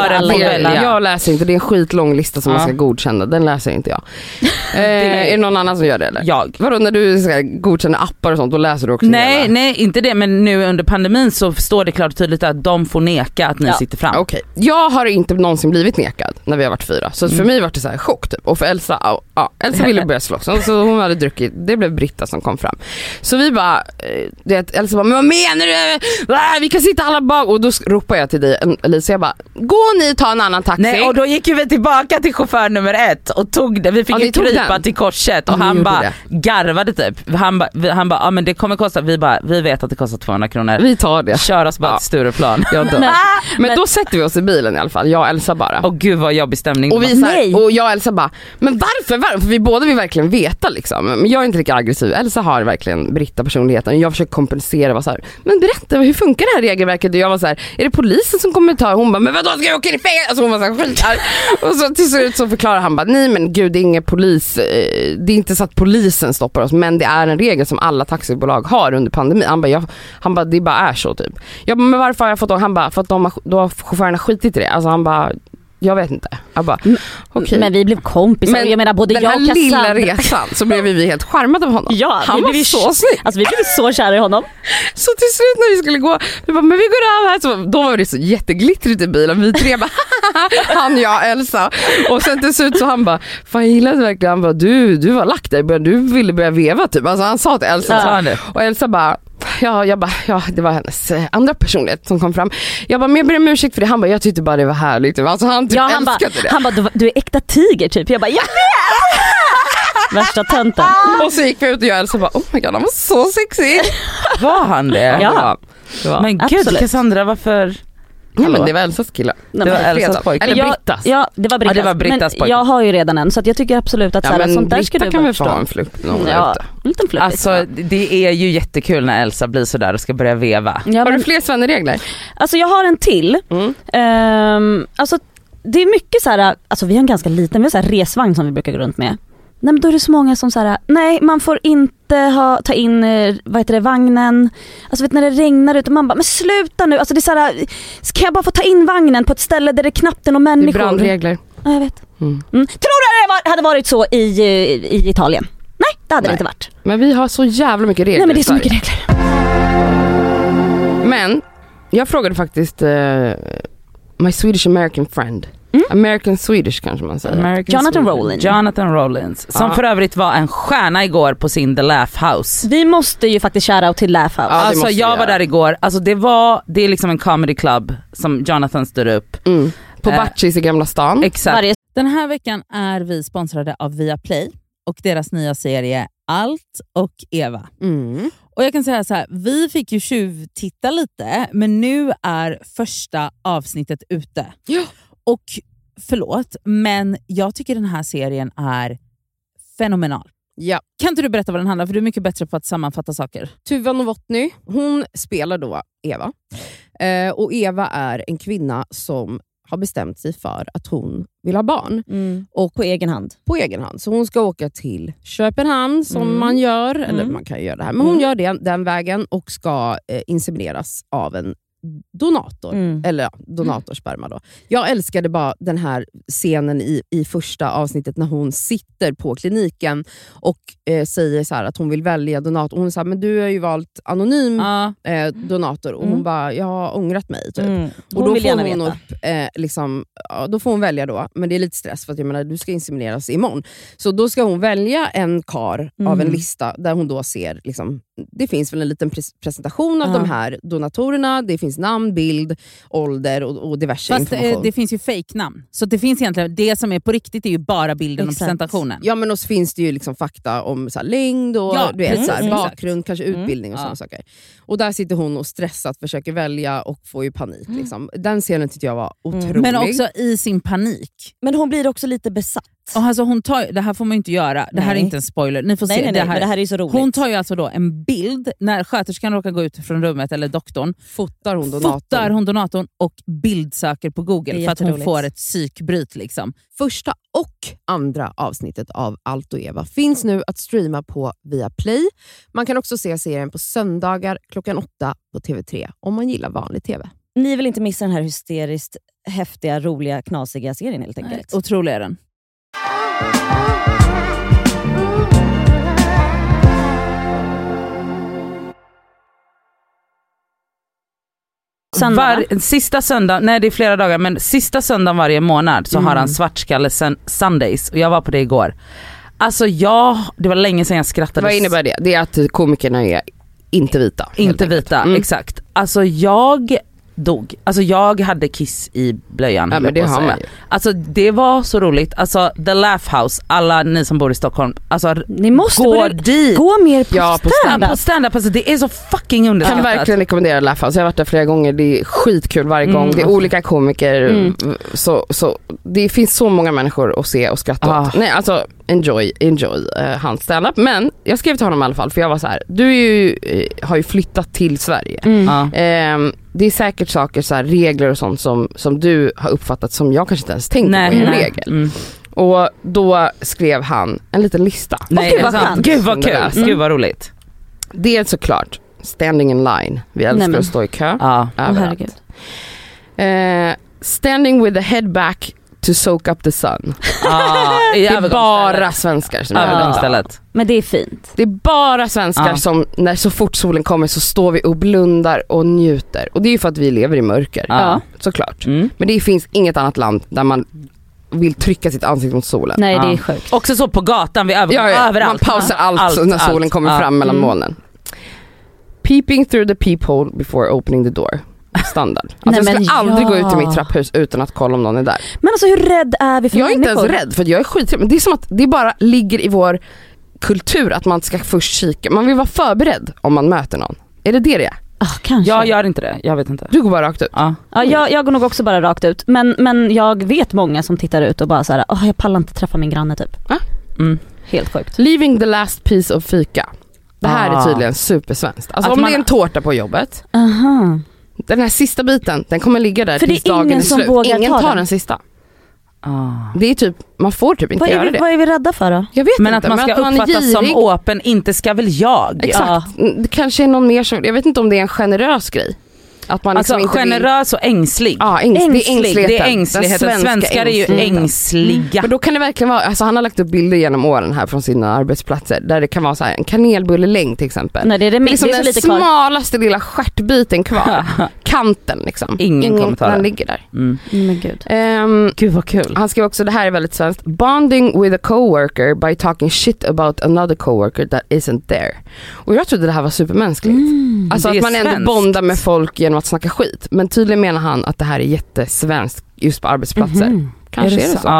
läser inte, det är en skitlång lista som man ska godkänna. Den läser inte jag. Är det någon annan som gör det eller? Jag. Vadå, när du ska godkänna appar och sånt, då läser du också? Nej, inte det, men nu under pandemin så står det klart och tydligt att de får neka att ni sitter fram. Okej. Jag har inte någonsin blivit nekad när vi har varit 4. Så för mig var det så här chock typ. Och för Elsa, Elsa ville börja slåss. Så hon hade druckit, det blev Britta som kom fram. Så vi bara Elsa bara, men vad menar du? Vi kan sitta alla bak. Och då ropar jag till dig, Elisa, jag bara, gå ni ta en annan taxi. Nej, och då gick vi tillbaka till chaufför nummer 1 och tog det. Vi fick ju krypa till korset och han bara garvade typ. Han bara, ja men det kommer kosta, vi vet att det kostar 200 kronor. Vi tar det. Kör oss bara till Stureplan. Men då sätter vi oss i bilen i alla fall, jag och Elsa bara. Och gud vad jobbig stämning. Och och jag och Elsa bara, men varför? För vi båda vill verkligen veta liksom. Men jag är inte lika aggressiv. Elsa har verkligen Britta personligheten. Jag försöker kompensera, var så här, men berätta, hur funkar det här regelverket? Och jag var så här, är det polisen som kommer ta? Hon bara, men vadå, ska jag åka in i fängelse? Alltså hon var så här, skitar. Och så till slut så förklarar han bara, nej men gud, det är ingen polis. Det är inte så att polisen stoppar oss, men det är en regel som alla taxibolag har under pandemin. Han bara, det bara är så typ. Jag bara, men varför har jag fått? Han bara, för att då har chaufförerna skitit i det. Alltså han bara, jag vet inte. Jag bara, okej. Men vi blev kompisar. Men jag menar både den jag här och lilla resan så blev vi helt charmade av honom. Ja, han var så snygg. Alltså vi blev så kära i honom. Så till slut när vi skulle gå, vi bara, men vi går av här. Så, då var det så jätteglittrigt i bilen. Vi tre bara, han, jag, Elsa. Och sen till slut så han bara, fan jag gillade verkligen. Han bara, du var lagt där. Du ville börja veva typ. Alltså han sa till Elsa. Och Elsa bara, ja, det var hennes andra personlighet som kom fram. Jag bara, men jag ber om ursäkt för det. Han bara, jag tyckte bara det var härligt. Alltså han typ älskade det. Han bara, du är äkta tiger typ. Jag bara, jag vet! Värsta tönten. Och så gick vi ut och jag Elsa bara, oh my god, han var så sexy. Var han det? Ja. Men gud, absolut. Cassandra, varför? Ja, men det var Elsas kille. Det var Elsas pojke. Eller Brittas. Ja, det var Brittas. Ja, det var Brittas men pojke. jag har ju redan en, så att jag tycker absolut att sånt där ska du kan vi förstå. få en flukt. Ja, en liten flukt. Alltså det är ju jättekul när Elsa blir så där och ska börja veva. Ja, har men, du fler svenneregler? alltså jag har en till. Alltså det är mycket så här, alltså vi har en ganska liten, vi har så här resvagn som vi brukar gå runt med. Nej, men då är det så många som så här, nej man får inte ta in vagnen. Alltså vet när det regnar ut och man bara, men sluta nu. Alltså det är så här, kan jag bara få ta in vagnen på ett ställe där det knappt är någon människor? Det är brandregler. Ja, jag vet. Tror du det hade varit så i Italien? Nej, det hade det inte varit. Men vi har så jävla mycket regler. Nej, men det är så mycket regler. Men jag frågade faktiskt my Swedish American friend. American Swedish kanske man säger. Jonathan Rollins. Som för övrigt var en stjärna igår på sin The Laugh House. Vi måste ju faktiskt shoutout till Laugh House. Ja, alltså jag var där igår. Alltså det är liksom en comedy club som Jonathan styr upp. På Batchis i Gamla stan. Exakt. Den här veckan är vi sponsrade av Viaplay och deras nya serie Allt och Eva. Och jag kan säga så här, vi fick ju tjuvtitta lite, men nu är första avsnittet ute. Ja. Och förlåt, men jag tycker den här serien är fenomenal. Ja. Kan inte du berätta vad den handlar? För du är mycket bättre på att sammanfatta saker. Tuva Novotny, hon spelar då Eva. Och Eva är en kvinna som har bestämt sig för att hon vill ha barn. Och på egen hand. På egen hand. Så hon ska åka till Köpenhamn som man gör. Eller man kan göra det här. Men hon gör den vägen och ska insemineras av en donator. Eller donatorsperma då. Jag älskade bara den här scenen i första avsnittet när hon sitter på kliniken och säger så här att hon vill välja donator. Och hon säger, men du har ju valt anonym donator. Och hon bara, jag har ångrat mig typ. Och då får hon upp, då får hon välja då. Men det är lite stress för att jag menar, du ska insemineras imorgon. Så då ska hon välja en kar av en lista där hon då ser liksom, det finns väl en liten presentation av de här donatorerna. Det finns namn, bild, ålder och diverse information. Det finns ju fake-namn. Så det finns egentligen, det som är på riktigt är ju bara bilden och presentationen. Ja, men också finns det ju liksom fakta om så här, längd och bakgrund, kanske utbildning och sådana saker. Och där sitter hon och stressat försöker välja och får ju panik. Liksom. Den scenen tyckte jag var otrolig. Men också i sin panik. Men hon blir också lite besatt. Och alltså det här får man ju inte göra. Det här är inte en spoiler. Ni får se. Nej, men det här är ju så roligt. Hon tar ju alltså då en bild när sköterskan råkar gå ut från rummet eller doktorn. Fotar hon donatorn och bildsöker på Google för att hon får ett psykbryt liksom. Första och andra avsnittet av Allt och Eva finns nu att streama på Viaplay. Man kan också se serien på söndagar 8:00 på TV3 om man gillar vanlig TV. Ni vill inte missa den här hysteriskt häftiga, roliga, knasiga serien helt enkelt. Nej, otrolig är den. Sista söndag, nej det är flera dagar, men sista söndagen varje månad så har han Svartskalle Sundays och jag var på det igår. Alltså det var länge sedan jag skrattade. Vad innebär det? Det är att komikerna är inte vita. Inte vita, exakt. Alltså jag dog. Alltså jag hade kiss i blöjan. Ja, men det har man ju. Alltså det var så roligt. Alltså The Laugh House, alla ni som bor i Stockholm, alltså ni måste gå dit. Gå mer på stand-up. På stand-up, alltså det är så fucking underskattat. Jag kan verkligen rekommendera Laugh House. Jag har varit där flera gånger. Det är skitkul varje gång. Det är olika komiker. Så det finns så många människor att se och skratta åt. Nej, alltså enjoy hans stand-up. Men jag skrev till honom i alla fall, för jag var så här: du har ju flyttat till Sverige. Det är säkert saker, så här, regler och sånt som du har uppfattat som jag kanske inte ens tänkt på en regel. Och då skrev han en liten lista. Gud vad kul. Gud vad roligt. Det är såklart standing in line. Vi älskar att stå i kö. Ja. Överallt. Standing with the head back to soak up the sun. Det är bara svenskar som övergångsstället. Men det är fint. Det är bara svenskar som när så fort solen kommer så står vi och blundar och njuter. Och det är ju för att vi lever i mörker, såklart. Men det finns inget annat land där man vill trycka sitt ansikte mot solen. Nej, det är sjukt. Också så på gatan, vi överallt. Man pausar allt när solen kommer fram mellan molnen. Peeping through the peephole before opening the door. Standard. Alltså jag skulle aldrig gå ut i mitt trapphus utan att kolla om någon är där. Men alltså hur rädd är vi för Jag är människor? inte ens rädd, för jag är skiträdd. Men det är som att det bara ligger i vår kultur att man ska först kika. Man vill vara förberedd om man möter någon. Är det det är? Kanske. Jag gör inte det, jag vet inte. Du går bara rakt ut? Ja, jag går nog också bara rakt ut. Men jag vet många som tittar ut och bara såhär, jag pallar inte träffa min granne typ. Helt sjukt. Leaving the last piece of fika. Det här är tydligen supersvenskt. Alltså om det är en tårta på jobbet. Den här sista biten, den kommer ligga där tills dagen är slut. Ingen tar den sista. Det är typ, man får typ inte göra det. Vad är vi rädda för då? Jag vet men inte, att man ska uppfattas som öppen, inte ska väl jag. Exakt, det kanske är någon mer som, jag vet inte om det är en generös grej. Att man liksom alltså inte generös och ängslig. Ja, ängslig. Det är ängsligheten. Svenskar är ju ängsliga. Men då kan det verkligen vara, alltså han har lagt upp bilder genom åren här från sina arbetsplatser där det kan vara så här en kanelbullelängd till exempel. Nej, det är liksom den lite smalaste lilla stjärtbiten kvar. Kanten liksom. Ingen kommentar. Den ligger där. Men gud. Gud vad kul. Han skrev också, det här är väldigt svenskt. Bonding with a coworker by talking shit about another coworker that isn't there. Och jag trodde det här var supermänskligt. Alltså att man ändå bondar med folk genom att snacka skit. Men tydligen menar han att det här är jättesvenskt just på arbetsplatser. Kanske är det så.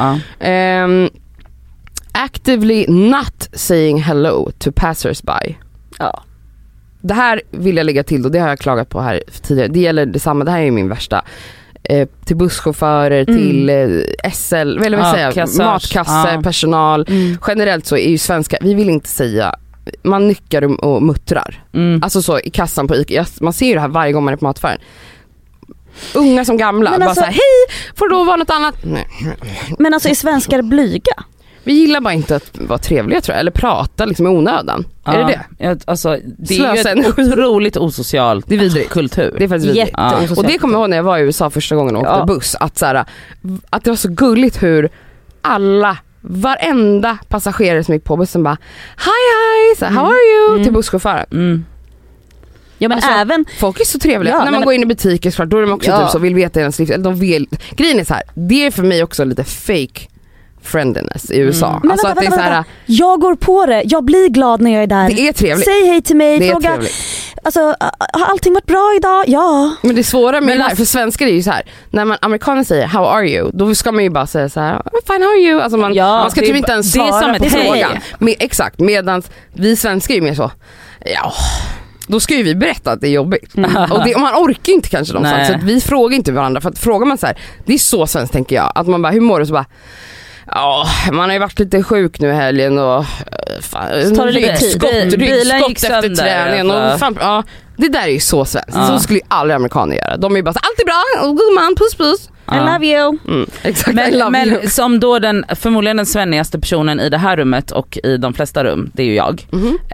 Actively not saying hello to passers-by. Det här vill jag lägga till, och det har jag klagat på här tidigare. Det gäller detsamma, det här är min värsta. Till busschaufförer, till SL, eller vad säga, matkasse, personal. Generellt så är ju svenska, vi vill inte säga, man nyckar och muttrar. Alltså så i kassan på ICA, man ser ju det här varje gång man är på matfären. Unga som gamla, men bara alltså, så här, hej, får det då vara något annat? Nej. Men alltså är svenskar blyga? Vi gillar bara inte att vara trevliga tror jag, eller prata liksom i onödan. Är det det? Alltså, det är ju ett otroligt osocialt kultur. Det är faktiskt vidrigt. Och det kommer jag ihåg när jag var i USA första gången och åkte buss. Att det var så gulligt hur varenda passagerare som gick på bussen bara hi, så, how are you? Till busschauffören. Ja, men alltså, även folk är så trevliga. När man går in i butiker så då är de också typ så vill veta ens liv. Eller de vill. Grejen är så här, det är för mig också lite fake friendliness i USA. Men alltså vänta, att det är så här, jag går på det. Jag blir glad när jag är där. Det är trevligt. Säg hej till mig. Det fråga. Är trevligt. Alltså, har allting varit bra idag? Ja. Men det svåra med det här, för svenskar är ju så här, när amerikaner säger how are you, då ska man ju bara säga så här, fine, how are you? Alltså man ska typ inte ens svara på frågan. Exakt, medan vi svenskar är ju mer så, då ska ju vi berätta att det är jobbigt. Och man orkar inte kanske någonstans. Så att vi frågar inte varandra. För att frågar man så här, det är så svenskt tänker jag. Att man bara, hur mår du? Så bara, man har ju varit lite sjuk nu i helgen och ryggskott efter träningen. Och det där är ju så svenskt. Så skulle ju aldrig amerikaner göra. De är ju bara, allt är bra, god man, puss puss. I love you. Exakt, men som då förmodligen den svennigaste personen i det här rummet och i de flesta rum, det är ju jag.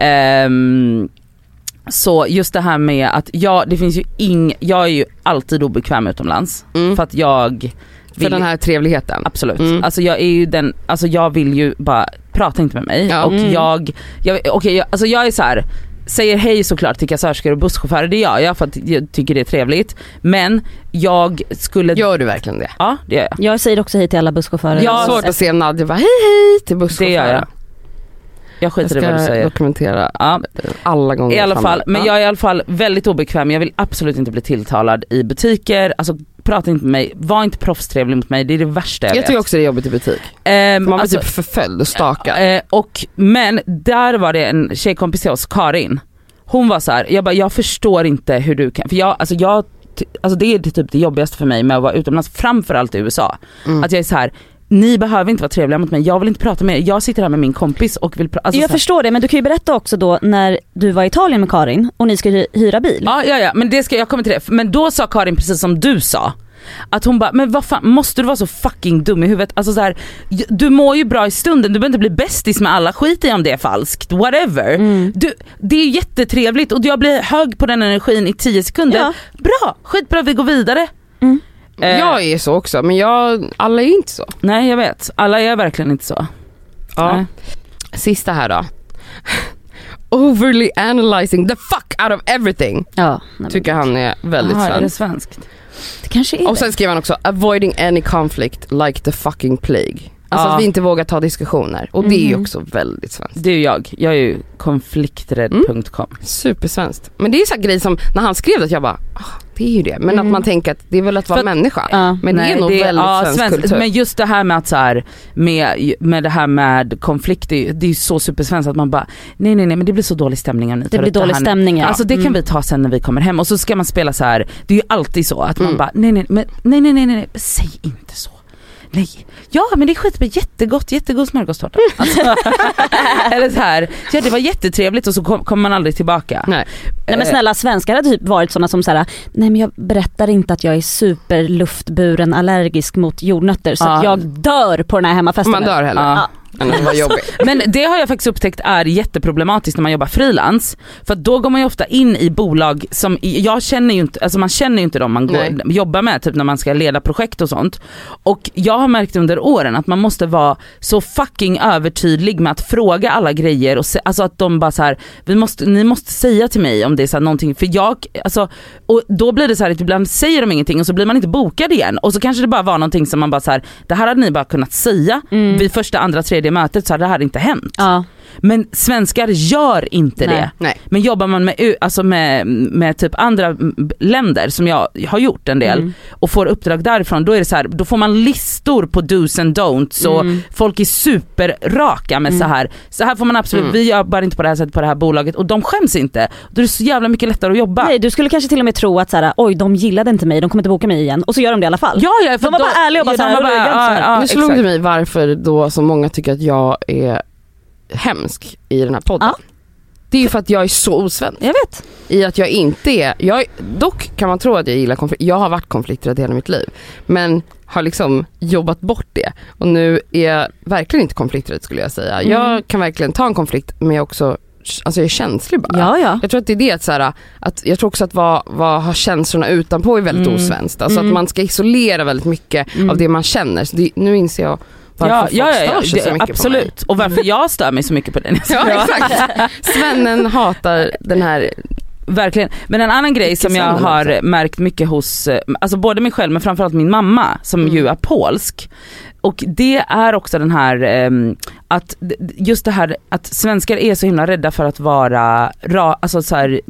Så just det här med att det finns ju jag är ju alltid obekväm utomlands för att jag vill, för den här trevligheten. Absolut. Alltså jag är ju jag vill ju bara prata inte med mig och jag är så här, säger hej såklart till kassörskor och busschaufförer, det gör jag för att jag tycker det är trevligt, men jag skulle... Gör du verkligen det? Ja, det gör jag. Jag säger också hej till alla busschaufförer. Jag har svårt att se Nadja bara hej till busschaufförer. Det gör jag. Jag skiter i vad du säger. Dokumentera alla gånger. I alla fall, men jag är i alla fall väldigt obekväm. Jag vill absolut inte bli tilltalad i butiker. Alltså prata inte med mig. Var inte proffstrevlig mot mig. Det är det värsta jag vet. tycker också det är jobbigt i butik. Man blir typ förföljd och stakad. Men där var det en tjejkompis till oss, Karin. Hon var så här, jag förstår inte hur du kan. För det är typ det jobbigaste för mig med att vara utomlands, framförallt i USA. Att jag är så här, ni behöver inte vara trevliga mot mig. Jag vill inte prata med er. Jag sitter här med min kompis och vill prata. Jag förstår det, men du kan ju berätta också då när du var i Italien med Karin och ni ska hyra bil. Ja, men jag kommer till det. Men då sa Karin precis som du sa. Att hon bara, men vad fan, måste du vara så fucking dum i huvudet? Alltså så här, du mår ju bra i stunden. Du behöver inte bli bästis med alla, skit i om det är falskt. Whatever. Det är jättetrevligt och jag blir hög på den energin i 10 sekunder. Ja. Bra, skitbra, vi går vidare. Jag är så också, men alla är inte så. Nej, jag vet. Alla är verkligen inte så. Ja. Nej. Sista här då. Overly analyzing the fuck out of everything. Ja, tycker han är väldigt Aha, svensk. är det svenskt? Det kanske är Och sen skriver han också avoiding any conflict like the fucking plague. Alltså Ja. att vi inte vågar ta diskussioner. Och det är ju också väldigt svenskt. Det är ju jag är ju konflikträdd.com. Supersvenskt. Men det är ju så här grej som när han skrev det, jag bara det är ju det. Men att man tänker att det är väl att vara människa. Ja. Men det är nog väldigt svensk kultur. Men just det här med att så här, med det här med konflikt, det är ju så supersvenskt att man bara nej men det blir så dålig stämning om ni tar Det blir upp dålig här. stämning, ja. Alltså det kan vi ta sen när vi kommer hem och så ska man spela så här. Det är ju alltid så att man bara nej, säg inte så. Nej. Ja, men det är skitbra, jättegod smörgåstårta. Alltså, eller så här, ja det var jättetrevligt och så kommer man aldrig tillbaka. Nej. Nej men snälla, svenskar har typ varit såna som såhär, nej men jag berättar inte att jag är superluftburen allergisk mot jordnötter så att jag dör på den här hemmafesten. Man dör heller. Ja. Det var jobbigt. Men det har jag faktiskt upptäckt är jätteproblematiskt när man jobbar frilans. För då går man ju ofta in i bolag som jag känner ju inte, alltså man känner ju inte dem man jobbar med typ när man ska leda projekt och sånt. Och jag har märkt under åren att man måste vara så fucking övertydlig med att fråga alla grejer och alltså att de bara så här, ni måste säga till mig om det är så här någonting, för och då blir det så här att ibland säger de ingenting och så blir man inte bokad igen och så kanske det bara var någonting som man bara så här, det här hade ni bara kunnat säga vid första, andra, tredje mötet så hade det här inte hänt. Ja. Men svenskar gör inte det. Nej. Men jobbar man med typ andra länder som jag har gjort en del och får uppdrag därifrån, då är det så här, då får man listor på do's and don'ts och folk är superraka med så här får man absolut, vi jobbar inte på det här sättet på det här bolaget och de skäms inte. Då är det så jävla mycket lättare att jobba. Nej, du skulle kanske till och med tro att så här, oj de gillade inte mig, de kommer inte boka mig igen och så gör de det i alla fall. Ja, för de var bara ärliga och bara nu slog det mig varför då så många tycker att jag är hemsk i den här podden. Ja. Det är ju för att jag är så osvensk. Jag vet. I att jag inte är, dock kan man tro att jag gillar konflikt. Jag har varit konflikträdd hela mitt liv. Men har liksom jobbat bort det. Och nu är jag verkligen inte konflikträdd skulle jag säga. Jag kan verkligen ta en konflikt men jag också, alltså jag är känslig bara. Ja. Jag tror att det är det att, så här, att jag tror också att vad har känslorna utanpå är väldigt osvenskt. Alltså att man ska isolera väldigt mycket av det man känner. Så nu inser jag varför folk stör sig så mycket absolut. på mig. Och varför jag stör mig så mycket på den. Ja, exakt. Svennen hatar den här. Verkligen. Men en annan grej som jag har märkt mycket hos, alltså både mig själv men framförallt min mamma som ju är polsk. Och det är också den här att just det här att svenskar är så himla rädda för att vara alltså så här,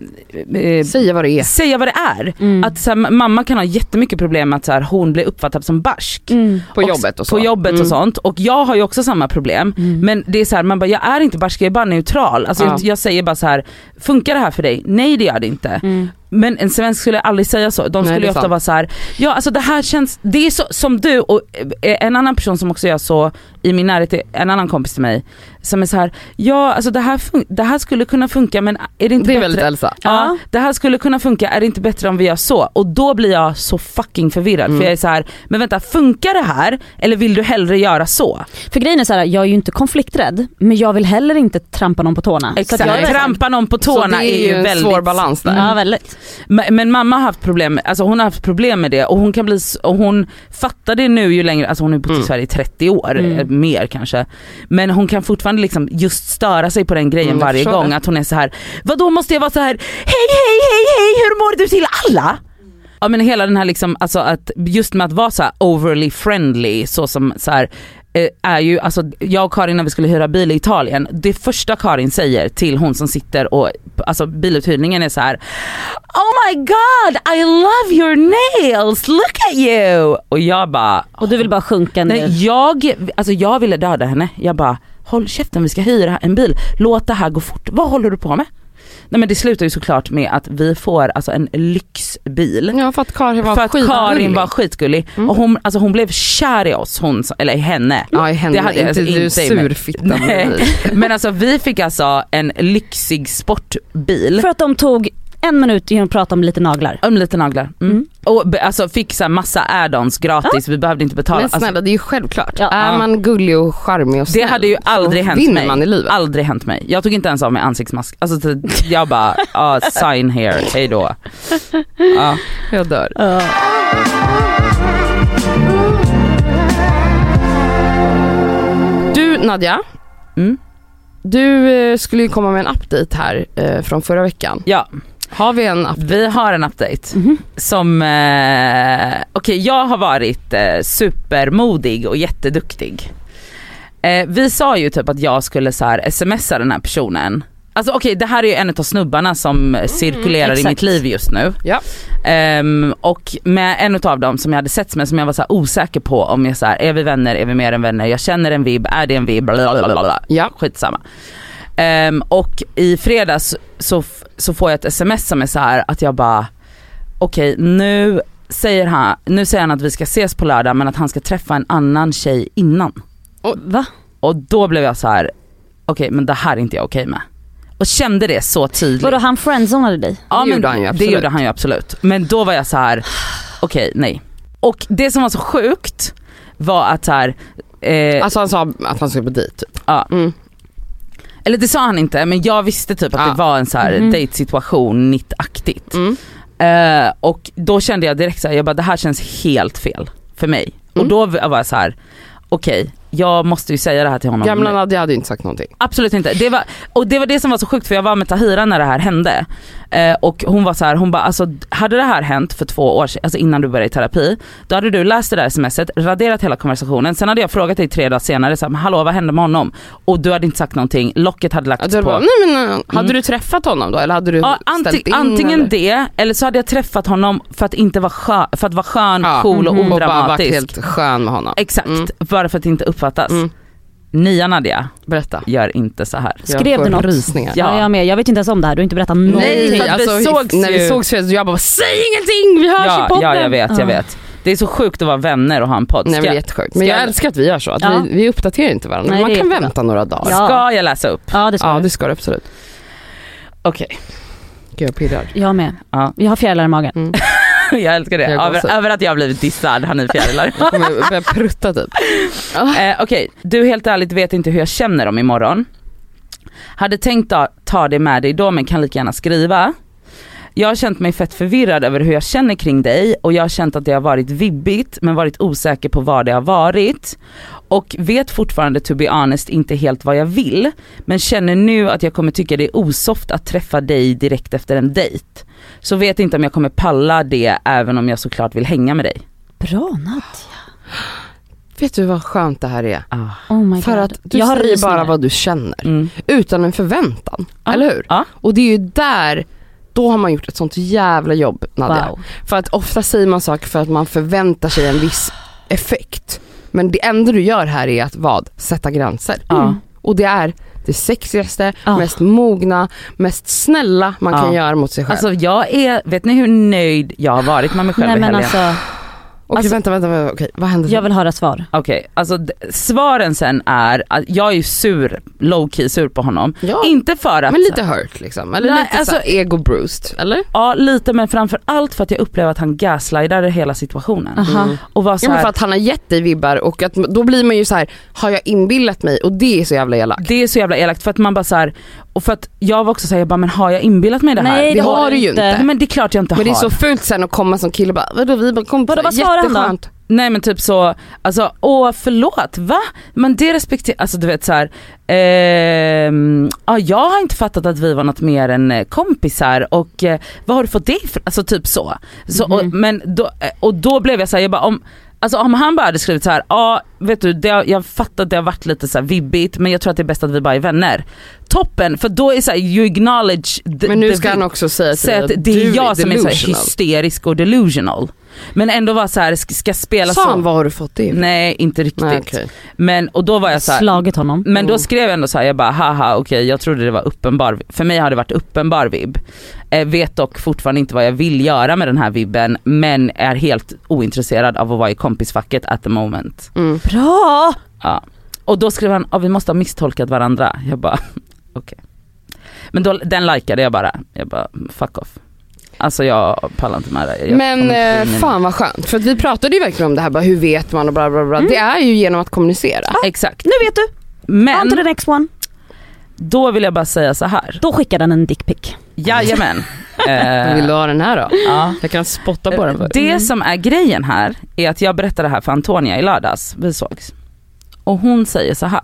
säga vad det är. Säga vad det är. Att så här, mamma kan ha jättemycket problem med att så här, hon blir uppfattad som barsk. På jobbet och så. På jobbet och sånt. Och jag har ju också samma problem. Men det är så här, man bara, jag är inte barsk, jag är bara neutral. Alltså jag säger bara så här, funkar det här för dig? Nej, det gör det inte. Men en svensk skulle aldrig säga så. De skulle ju ofta vara så här, ja alltså det här känns, det är så som du och en annan person som också gör så i min närhet, en annan kompis till mig som är så här, ja alltså det här skulle kunna funka men är det inte bättre? Väldigt Elsa. Ja, det här skulle kunna funka, är det inte bättre om vi gör så? Och då blir jag så fucking förvirrad för jag är så här, men vänta, funkar det här eller vill du hellre göra så? För grejen är så här, jag är ju inte konflikträdd men jag vill heller inte trampa någon på tårna. Exakt, Så att trampa någon på tårna är ju en väldigt svår balans där. Ja, väldigt. Men mamma har haft problem, alltså hon har haft problem med det och hon kan bli, och hon fattar det nu ju längre, alltså hon har bott i Sverige i 30 år, mer kanske. Men hon kan fortfarande liksom just störa sig på den grejen varje gång att hon är så här, vadå måste jag vara så här, hej, hur mår du till alla? Ja men hela den här liksom, alltså att just med att vara så här overly friendly, så som så här är ju, alltså jag och Karin när vi skulle hyra bil i Italien, det första Karin säger till hon som sitter och alltså biluthyrningen är så här: oh my god, I love your nails, look at you. Och jag bara, och du vill bara sjunka ner. Nej, jag ville döda henne. Jag bara, håll käften, vi ska hyra en bil, låt det här gå fort, vad håller du på med? Nej men det slutar ju såklart med att vi får alltså en lyxbil. Ja, för att Karin var skitgullig. Och hon blev kär i oss, eller i henne. Ja, i henne. Det hade inte du surfitta. Men alltså vi fick alltså en lyxig sportbil. För att de tog 1 minut genom att prata om lite naglar. Om lite naglar. Och alltså fick så här massa add-ons gratis. Vi behövde inte betala. Men snälla, det är ju självklart. Ja. Är man gullig och charmig och snäll, det hade ju aldrig hänt mig. Man i livet. Aldrig hänt mig. Jag tog inte ens av mig ansiktsmask. Alltså jag bara, sign here, hej då. Jag dör. Nadja, du skulle ju komma med en update här från förra veckan. Ja. Har vi en update? Vi har en update som, okej, jag har varit supermodig och jätteduktig. Vi sa ju typ att jag skulle så här smsa den här personen. Alltså okej, det här är ju en av snubbarna som cirkulerar i mitt liv just nu. Ja. Och med en av dem som jag hade sett med, som jag var så här osäker på om jag så här, är vi vänner, är vi mer än vänner, jag känner en vibb, är det en vibb, blablabla. Ja. Skitsamma. Och i fredags så får jag ett sms som är så här att jag bara okej, nu säger han att vi ska ses på lördag, men att han ska träffa en annan tjej innan. Va? Och då blev jag så här okej, men det här är inte jag okej med. Och kände det så tydligt. Vadå, han friendzonade dig? Ja, det gjorde han ju absolut. Det gjorde han ju absolut. Men då var jag så här okej, nej. Och det som var så sjukt var att så här alltså han sa att han skulle på dejt typ. Ja. Eller det sa han inte, men jag visste typ att det var en så här dejtsituation, nittaktigt. Och då kände jag direkt så här, jag bara, det här känns helt fel för mig. Och då var jag så här okej, jag måste ju säga det här till honom. Gamla Nadja hade ju inte sagt någonting. Absolut inte. Det var det som var så sjukt, för jag var med Tahira när det här hände. Och hon var så här, hon bara, alltså hade det här hänt för 2 år sedan, alltså innan du började i terapi, då hade du läst det där smset, raderat hela konversationen. Sen hade jag frågat dig 3 dagar senare så här, hallå, vad hände med honom? Och du hade inte sagt någonting. Locket hade lagts på. Bara, nej, men hade du träffat honom då, eller hade du ställt in? Antingen eller? det, eller så hade jag träffat honom för att inte vara för att vara skön, cool och odramatisk. Och bara varit helt skön med honom. Exakt, bara för att inte uppfattas. Nya Nadja, berätta. Gör inte så här. Skrev du något? Rysningar. Ja, jag med. Jag vet inte ens om det här. Du har inte berättat någonting. Nej, alltså, när vi sågs så jag bara, säg ingenting, vi hörs i podden. Ja, jag vet. Det är så sjukt att vara vänner och ha en podd. Nej, men jättesjukt. Men jag älskar att vi gör så. Att vi uppdaterar inte varandra. Nej, man kan vänta några dagar. Ja. Ska jag läsa upp? Ja, det ska det ska du absolut. Okej. Gud, jag pirrar. Jag med. Ja. Jag har fjärilar i magen. Jag älskar det. Över att jag har blivit dissad, har ni fjärilar. Jag kommer börja prutta typ. Okej, du helt ärligt vet inte hur jag känner om imorgon. Hade tänkt ta det med dig då, men kan lika gärna skriva. Jag har känt mig fett förvirrad över hur jag känner kring dig, och jag har känt att det har varit vibbigt men varit osäker på vad det har varit, och vet fortfarande, to be honest, inte helt vad jag vill, men känner nu att jag kommer tycka det är osoft att träffa dig direkt efter en dejt. Så vet inte om jag kommer palla det, även om jag såklart vill hänga med dig. Bra, Nadja. Vet du vad skönt det här är? Oh my God. För att du säger bara vad du känner utan en förväntan, eller hur? Och det är ju där, då har man gjort ett sånt jävla jobb, Nadja. Wow. För att ofta säger man saker för att man förväntar sig en viss effekt. Men det enda du gör här är att sätta gränser. Och det är det sexigaste, mest mogna, mest snälla man kan göra mot sig själv. Alltså vet ni hur nöjd jag har varit med mig själv? Nej, men alltså, Okej, vänta. Okej, vad händer? Jag vill höra svar. Okej, alltså svaren sen är att jag är sur, low-key sur på honom. Ja, inte för att... men lite hurt liksom. Eller nej, lite alltså, så ego-bruised, eller? Ja, lite, men framför allt för att jag upplever att han gaslightade hela situationen. Och var så här, för att han har gett dig vibbar, och att, då blir man ju så här: har jag inbillat mig? Och det är så jävla elakt. Det är så jävla elakt, för att man bara så här, och för att jag var också så här, jag bara, men har jag inbillat mig det här? Nej, det har du ju inte. Men det är klart jag inte har. Men det är så fult sen att komma som kille och bara, vadå, vi bara kom på vad svarar han då? Nej, men typ så, alltså, förlåt, va? Men det respekterar, alltså du vet så här, jag har inte fattat att vi var något mer än kompisar, och vad har du fått det för? Alltså typ så. Och då blev jag så här, jag bara, om han bara hade skrivit så här, vet du, jag fattar att det har varit lite så här vibbigt, men jag tror att det är bäst att vi bara är vänner. Toppen, för då är så här, you acknowledge men nu ska han också säga att det är jag som är så här hysterisk och delusional. Men ändå var så här, ska spela så. Vad har du fått det? Nej, inte riktigt. Nej, okay. Men, och då var jag så här, slagit honom. Men då skrev jag ändå så här, jag bara, haha, okej, jag trodde det var uppenbar. För mig har det varit uppenbar vibb. Vet dock fortfarande inte vad jag vill göra med den här vibben, men är helt ointresserad av att vara i kompisfacket at the moment. Bra! Ja. Och då skrev han, vi måste ha misstolkat varandra. Jag bara, okej. Men då, den likade jag bara, fuck off. Alltså jag pallar inte med det. Men fan vad skönt. För att vi pratade ju verkligen om det här, bara, hur vet man och bla bla bla. Det är ju genom att kommunicera. Exakt. Nu vet du. Men on to the next one. Då vill jag bara säga så här. Då skickar den en dickpic. Jajamän. Vill du ha den här då? Ja. Jag kan spotta på den. Det som är grejen här är att jag berättade det här för Antonia i lördags. Vi sågs. Och hon säger så här.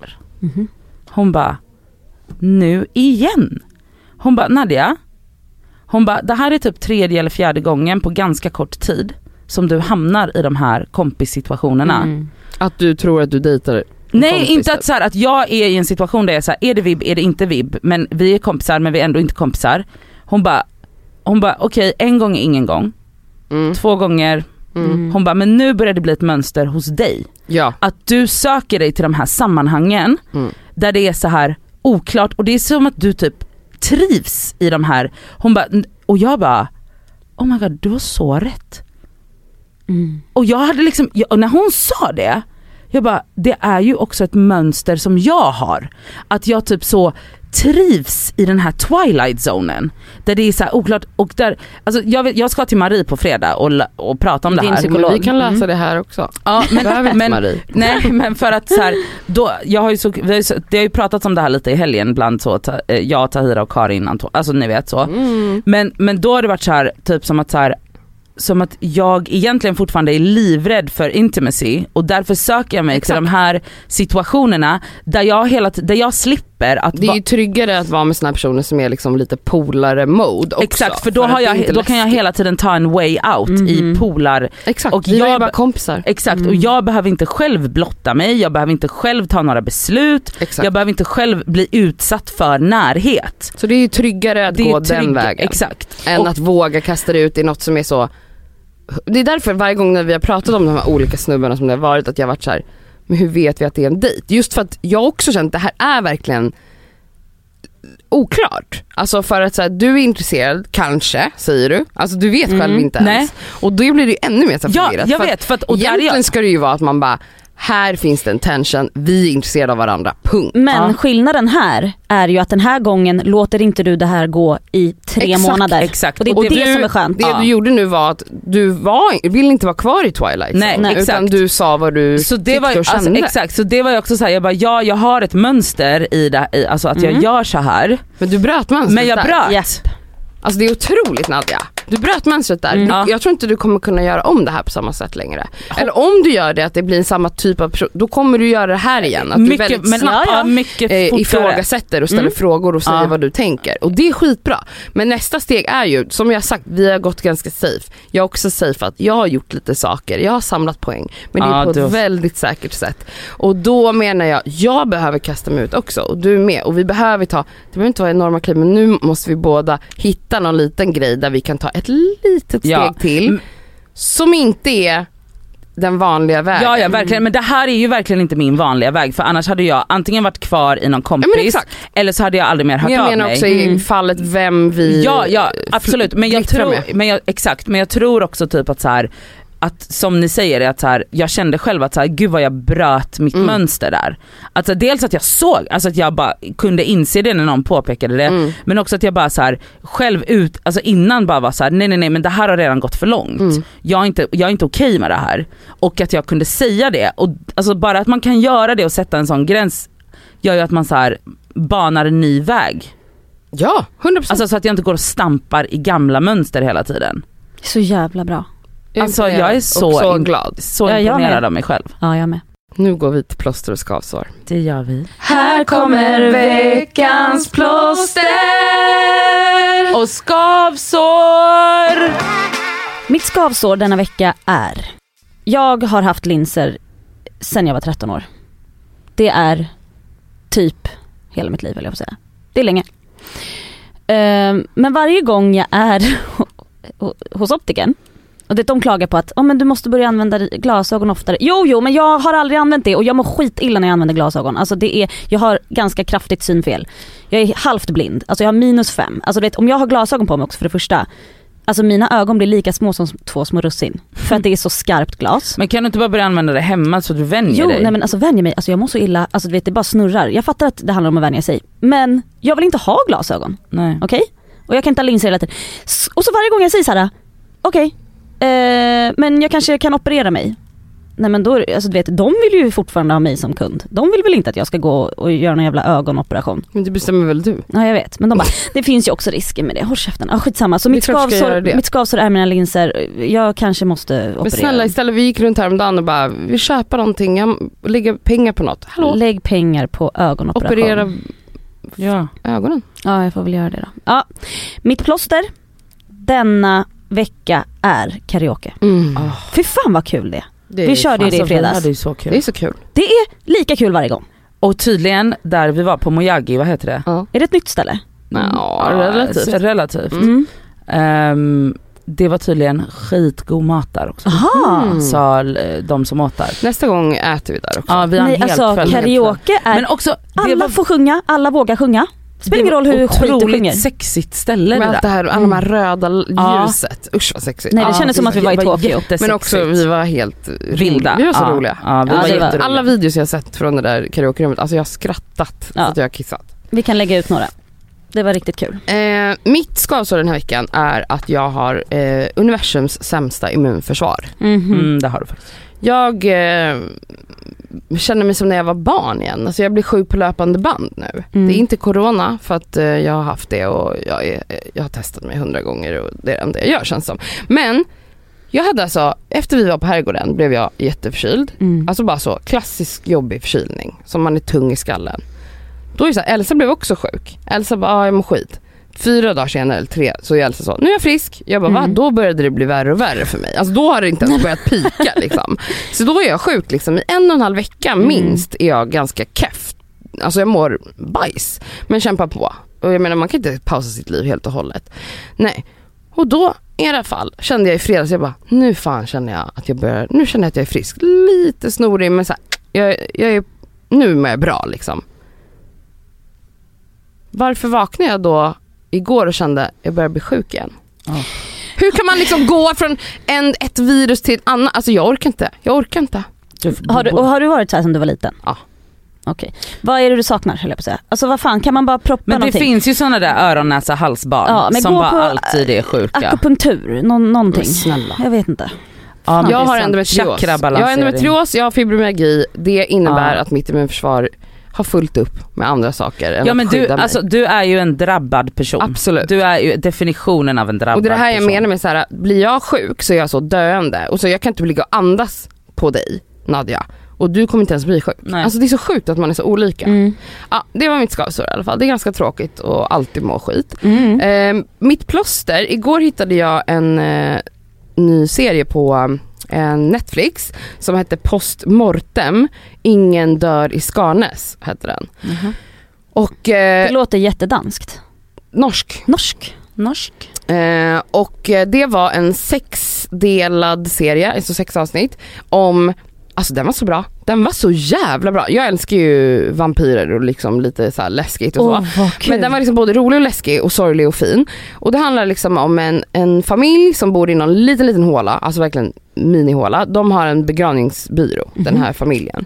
Hon bara, nu igen. Hon bara, Nadia. Hon bara, det här är typ 3:e eller 4:e gången på ganska kort tid som du hamnar i de här kompissituationerna. Att du tror att du dejtar. Nej, inte att, så här, att jag är i en situation där jag säger, är det vibb, är det inte vibb, men vi är kompisar men vi är ändå inte kompisar. Hon bara okej, en gång är ingen gång. 2 gånger. Hon bara, men nu börjar det bli ett mönster hos dig. Ja. Att du söker dig till de här sammanhangen där det är så här oklart, och det är som att du typ trivs i de här. Hon bara, och jag bara, oh my god, du har så rätt. Och jag hade liksom, och när hon sa det, jag bara, det är ju också ett mönster som jag har. Att jag typ så trivs i den här Twilight-zonen. Där det är så här oklart. Och där, alltså jag ska till Marie på fredag och prata om det här. Men vi kan läsa det här också. Ja, men Marie. Nej, men för att så här, då, det har ju pratat om det här lite i helgen bland så, jag, Tahira och Karin, alltså ni vet så. Men då har det varit så här, typ som att jag egentligen fortfarande är livrädd för intimacy, och därför söker jag mig till de här situationerna där jag slipper att det är ju tryggare att vara med såna personer som är liksom lite polare mode också. Exakt, för då kan jag hela tiden ta en way out i polar. Exakt, och vi är bara kompisar. Exakt, och jag behöver inte själv blotta mig, jag behöver inte själv ta några beslut. Exakt. Jag behöver inte själv bli utsatt för närhet. Så det är ju tryggare att gå den vägen. Exakt. Än att våga kasta det ut i något som är så. Det är därför varje gång när vi har pratat om de här olika snubbarna som det har varit, att jag har varit så här, men hur vet vi att det är en dejt? Just för att jag också känt att det här är verkligen oklart. Alltså för att så här, du är intresserad, kanske, säger du. Alltså du vet själv inte ens. Nej. Och då blir det ju ännu mer så förvirrat. Ja, jag vet. För att, och egentligen ska det ju vara att man bara, här finns det en tension, vi är intresserade av varandra, punkt. Men skillnaden här är ju att den här gången låter inte du det här gå i 3 månader. Exakt. Och det är det som är skönt. Det du gjorde nu var att du vill inte vara kvar i Twilight. Nej, utan du sa vad du tyckte och kände. Alltså, exakt, så det var ju också så här, jag bara, jag har ett mönster i det, alltså att jag gör så här. Men du bröt mönstret. Men jag bröt. Yes. Alltså det är otroligt, Nadia. Du bröt mönstret där. Jag tror inte du kommer kunna göra om det här på samma sätt längre. Eller om du gör det, att det blir samma typ av person, då kommer du göra det här igen. Att du väldigt snabbt ifrågasätter och ställer frågor och säger vad du tänker. Och det är skitbra. Men nästa steg är ju, som jag sagt, vi har gått ganska safe. Jag är också safe att jag har gjort lite saker. Jag har samlat poäng. Men det är på ett väldigt säkert sätt. Och då menar jag behöver kasta mig ut också. Och du är med. Och vi behöver det behöver inte vara enorma kliv, men nu måste vi båda hitta någon liten grej där vi kan ta ett litet steg till som inte är den vanliga vägen. Ja, verkligen. Men det här är ju verkligen inte min vanliga väg, för annars hade jag antingen varit kvar i någon kompis eller så hade jag aldrig mer hört av mig. Jag menar också i fallet vem vi absolut. Men jag tror också typ att så här, att som ni säger är att så här, jag kände själv att så här, gud vad jag bröt mitt mönster där. Alltså dels att jag såg, alltså att jag bara kunde inse det när någon påpekade det, men också att jag bara så här själv alltså innan bara var så här, nej men det här har redan gått för långt. Jag är inte okej med det här, och att jag kunde säga det, och alltså bara att man kan göra det och sätta en sån gräns gör ju att man så här banar en ny väg. Ja, 100%. Alltså så att jag inte går och stampar i gamla mönster hela tiden. Så jävla bra. Alltså jag är så glad. Så imponerad av mig själv. Ja, jag med. Nu går vi till plåster och skavsår. Det gör vi. Här kommer veckans plåster och skavsår. Mitt skavsår denna vecka är: jag har haft linser sedan jag var 13 år. Det är typ hela mitt liv, vill jag få säga. Det är länge. Men varje gång jag är hos optiken, och det de klagar på att men du måste börja använda glasögon oftare. Jo, men jag har aldrig använt det, och jag mår skitilla när jag använder glasögon. Alltså jag har ganska kraftigt synfel. Jag är halvt blind. Alltså jag har -5. Alltså du vet, om jag har glasögon på mig också, för det första, alltså mina ögon blir lika små som 2 små russin. För att det är så skarpt glas. Men kan du inte bara börja använda det hemma så du vänjer dig? Nej men alltså vänjer mig. Alltså jag mår så illa. Alltså du vet, det bara snurrar. Jag fattar att det handlar om att vänja sig. Men jag vill inte ha glasögon. Nej. Okej? Och jag kan inte ha linser hela tiden. Och så varje gång jag säger så här: okej, men jag kanske kan operera mig. nej men då, alltså du vet, de vill ju fortfarande ha mig som kund. De vill väl inte att jag ska gå och göra någon jävla ögonoperation. Men det bestämmer väl du? Ja, jag vet. Men de bara, det finns ju också risker med det. Håll käften. Skitsamma. Så mitt skavsår är mina linser. Jag kanske måste operera. Men snälla, istället vi gick runt häromdagen och bara, vi köper någonting, jag lägger pengar på något. Hallå? Lägg pengar på ögonoperation. Operera ögonen. Ja, jag får väl göra det då. Ja, mitt plåster denna vecka är karaoke. Fy fan vad kul det. Vi körde ju det i fredags. Det är så kul. Det är så kul. Det är lika kul varje gång. Och tydligen där vi var på Mojagi, vad heter det? Ja. Är det ett nytt ställe? Ja, relativt. Det var tydligen skitgod mat där också. Sa de som åt där. Nästa gång äter vi där också. Ja, vi har helt karaoke är, men också, alla får sjunga, alla vågar sjunga. Spelar ingen roll hur skit du sjunger. Otroligt sexigt ställe. Med allt det här, alla de här röda ljuset. Usch vad sexigt. Nej, det kändes som att vi var i Tokyo. Men också vi var helt vilda. Vi var så roliga. Ja, vi var jätteroliga. Alla videos jag har sett från det där karaoke-rummet, alltså jag har skrattat så att jag har kissat. Vi kan lägga ut några. Det var riktigt kul. Mitt skavsår den här veckan är att jag har universums sämsta immunförsvar. Det har du faktiskt. Jag känner mig som när jag var barn igen. Alltså jag blir sjuk på löpande band nu. Det är inte corona för att jag har haft det och jag har testat mig 100 gånger och det är det enda jag gör, känns som. Men jag hade alltså, efter vi var på Herrgården blev jag jätteförkyld. Alltså bara så klassisk jobbig förkylning som man är tung i skallen. Då är det så här, Elsa blev också sjuk. Elsa bara, jag mår skit. 4 dagar senare eller 3 så är Elsa så, nu är jag frisk. Jag bara, va? Då började det bli värre och värre för mig. Alltså då har det inte ens börjat pika liksom. Så då är jag sjuk liksom. I 1,5 vecka minst är jag ganska keff. Alltså jag mår bajs. Men kämpar på. Och jag menar, man kan inte pausa sitt liv helt och hållet. Nej. Och då i alla fall kände jag i fredags, jag bara, nu fan känner jag att nu känner jag att jag är frisk. Lite snorig, men så här, jag är, nu är jag bra liksom. Varför vaknade jag då igår och kände jag börjar bli sjuk igen? Hur kan man liksom gå från ett virus till ett annat? Alltså jag orkar inte. Har du varit så här som du var liten? Ja. Okej. Vad är det du saknar, höll jag på att säga? Alltså vad fan, kan man bara proppa men någonting? Det finns ju såna där öron, näsa, halsbarn som bara alltid är sjuka. Akupunktur, någonting. Snälla. Jag vet inte. Ja, jag har endometrios, jag har fibromyalgi. Det innebär att mitt immunförsvar har fullt upp med andra saker än men du är ju en drabbad person. Absolut. Du är ju definitionen av en drabbad person. Och det här jag menar med så här, blir jag sjuk så är jag så döende. Och så jag kan inte ligga och andas på dig, Nadja. Och du kommer inte ens bli sjuk. Nej. Alltså det är så sjukt att man är så olika. Ja, det var mitt skavsår i alla fall. Det är ganska tråkigt och alltid må skit. Mitt plåster, igår hittade jag en ny serie på Netflix som heter Post Mortem. Ingen dör i Skarnäs heter den. Och det låter jättedanskt. Norsk. Och det var en 6-delad serie, alltså 6 avsnitt om, alltså den var så bra. Den var så jävla bra. Jag älskar ju vampyrer och liksom lite så här läskigt och så. Men den var liksom både rolig och läskig och sorglig och fin. Och det handlar liksom om en familj som bor i någon liten håla, alltså verkligen minihåla. De har en begravningsbyrå, den här familjen.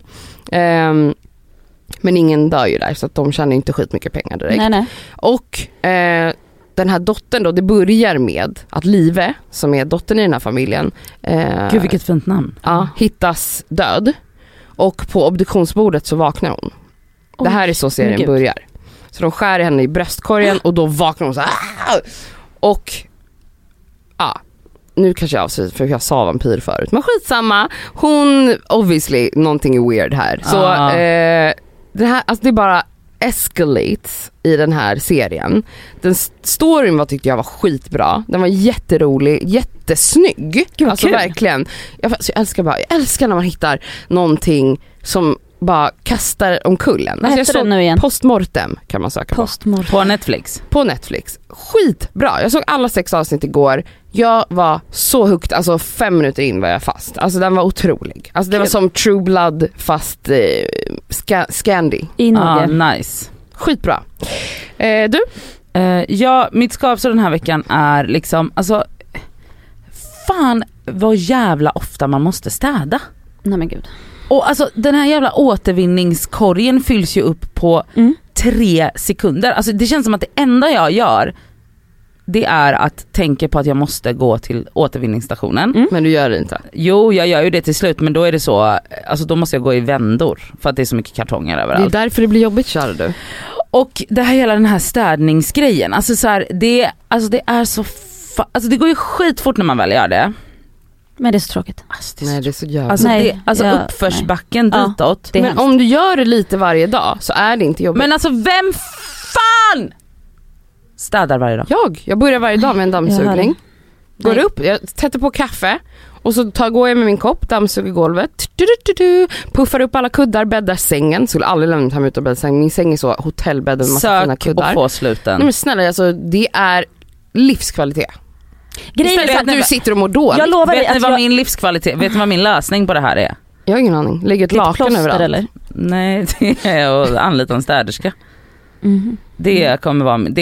Men ingen dör ju där så att de tjänar inte skitmycket pengar direkt. Nej. Och den här dottern då, det börjar med att Live, som är dottern i den här familjen, Gud vilket fint namn. Hittas död. Och på obduktionsbordet så vaknar hon. Det här är så serien börjar. Så de skär henne i bröstkorgen och då vaknar hon så här. Och nu kanske jag avslöjar för jag sa vampyr förut. Men skitsamma. Hon, obviously, någonting är weird här. Så det här, alltså det är bara escalates i den här serien. Den storyn tyckte jag var skitbra. Den var jätterolig, jättesnygg. Gud, alltså kul. Verkligen. Jag älskar när man hittar någonting som bara kastar omkullen. Vad heter den nu igen? Postmortem kan man söka på Netflix. På Netflix. Skitbra. Jag såg alla 6 avsnitt igår. Jag var så hooked. Alltså 5 minuter in var jag fast. Alltså den var otrolig. Alltså det var som True Blood fast Scandi. Nice. Skitbra. Du? Mitt skavsår den här veckan är liksom, alltså fan vad jävla ofta man måste städa. Nej men gud. Och alltså den här jävla återvinningskorgen fylls ju upp på 3 sekunder. Alltså det känns som att det enda jag gör det är att tänka på att jag måste gå till återvinningsstationen. Men du gör det inte? Jo, jag gör ju det till slut, men då är det så, alltså då måste jag gå i vändor för att det är så mycket kartonger överallt. Det är därför det blir jobbigt, kära du. Och det här hela den här städningsgrejen, alltså så här, det är så alltså det går ju skitfort när man väl gör det. Men det är så tråkigt. Nej, det är så jävla... Alltså, uppförsbacken ditåt. Men hemskt. Om du gör det lite varje dag så är det inte jobbigt. Men alltså vem fan städar varje dag? Jag börjar varje dag med en dammsugning. Går upp, jag tätter på kaffe och så går jag med min kopp, dammsuger golvet, puffar upp alla kuddar, bäddar sängen. Skulle aldrig lämna hem ut och bädda sängen. Min säng är så hotellbädd med massa fina kuddar. Sök och få sluten. Nej men snälla, alltså, det är livskvalitet. Grejen är att du sitter och mår dåligt. Jag lovar vet ni vad min livskvalitet, vet ni vad min lösning på det här är? Jag har ingen aning. Lägger ett lakan överallt. Eller? Nej, det är att anlita en städerska. Det kommer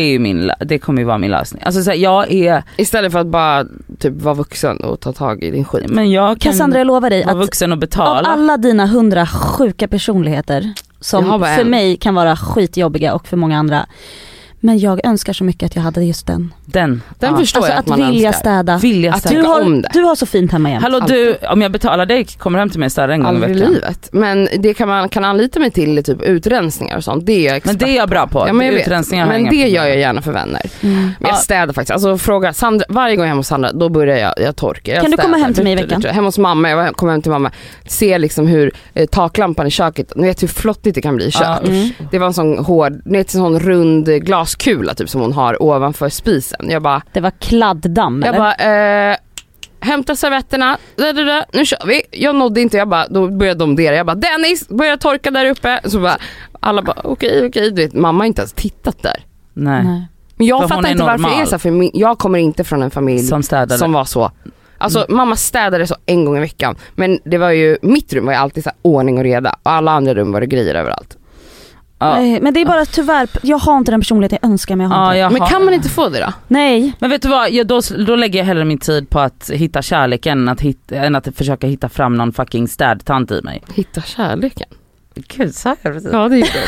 ju vara min lösning. Alltså så här, jag är istället för att bara typ vara vuxen och ta tag i din skit. Men jag kan Cassandra, jag lovar dig vara att vuxen och betala. av alla dina 100 sjuka personligheter som för mig kan vara skitjobbiga och för många andra. Men jag önskar så mycket att jag hade just den. Den förstår alltså jag att man vilja städa. Du har så fint hemma igen. Hallå du, om jag betalar dig kommer hem till mig städa en gång i veckan. Livet. Men det kan anlita mig till typ utrensningar och sånt. Det är jag men det är jag bra på. Ja, men utrensningar men det gör jag gärna för vänner. Men jag städar faktiskt. Alltså fråga Sandra, varje gång hemma hos Sandra då börjar jag torka. Kan du komma hem till mig i veckan? Hemma hos mamma, jag kommer hem till mamma. Ser liksom hur taklampan i köket, ni vet hur flottigt det kan bli i kök. Det var en sån hård, ni vet en sån rund glaskula typ som hon har ovanför spisen. Jag bara, det var kladddamm eller? Jag bara, hämta servetterna, nu kör vi. Jag nådde inte, då började de där. Jag bara, Dennis, börja torka där uppe. Så bara, alla bara, okej. Du vet, mamma har inte ens tittat där. Nej. Men jag fattar inte varför det är så, för jag kommer inte från en familj som var så. Alltså mamma städade så en gång i veckan. Men det var ju, mitt rum var ju alltid så här ordning och reda. Och alla andra rum var det grejer överallt. Men det är bara tyvärr, jag har inte den personligheten jag önskar, men jag har inte. Men kan man inte få det då? Nej. Men vet du vad, då lägger jag hellre min tid på att hitta kärleken än att försöka hitta fram någon fucking städtant i mig. Hitta kärleken? Gud, sa jag precis? Ja, det är det.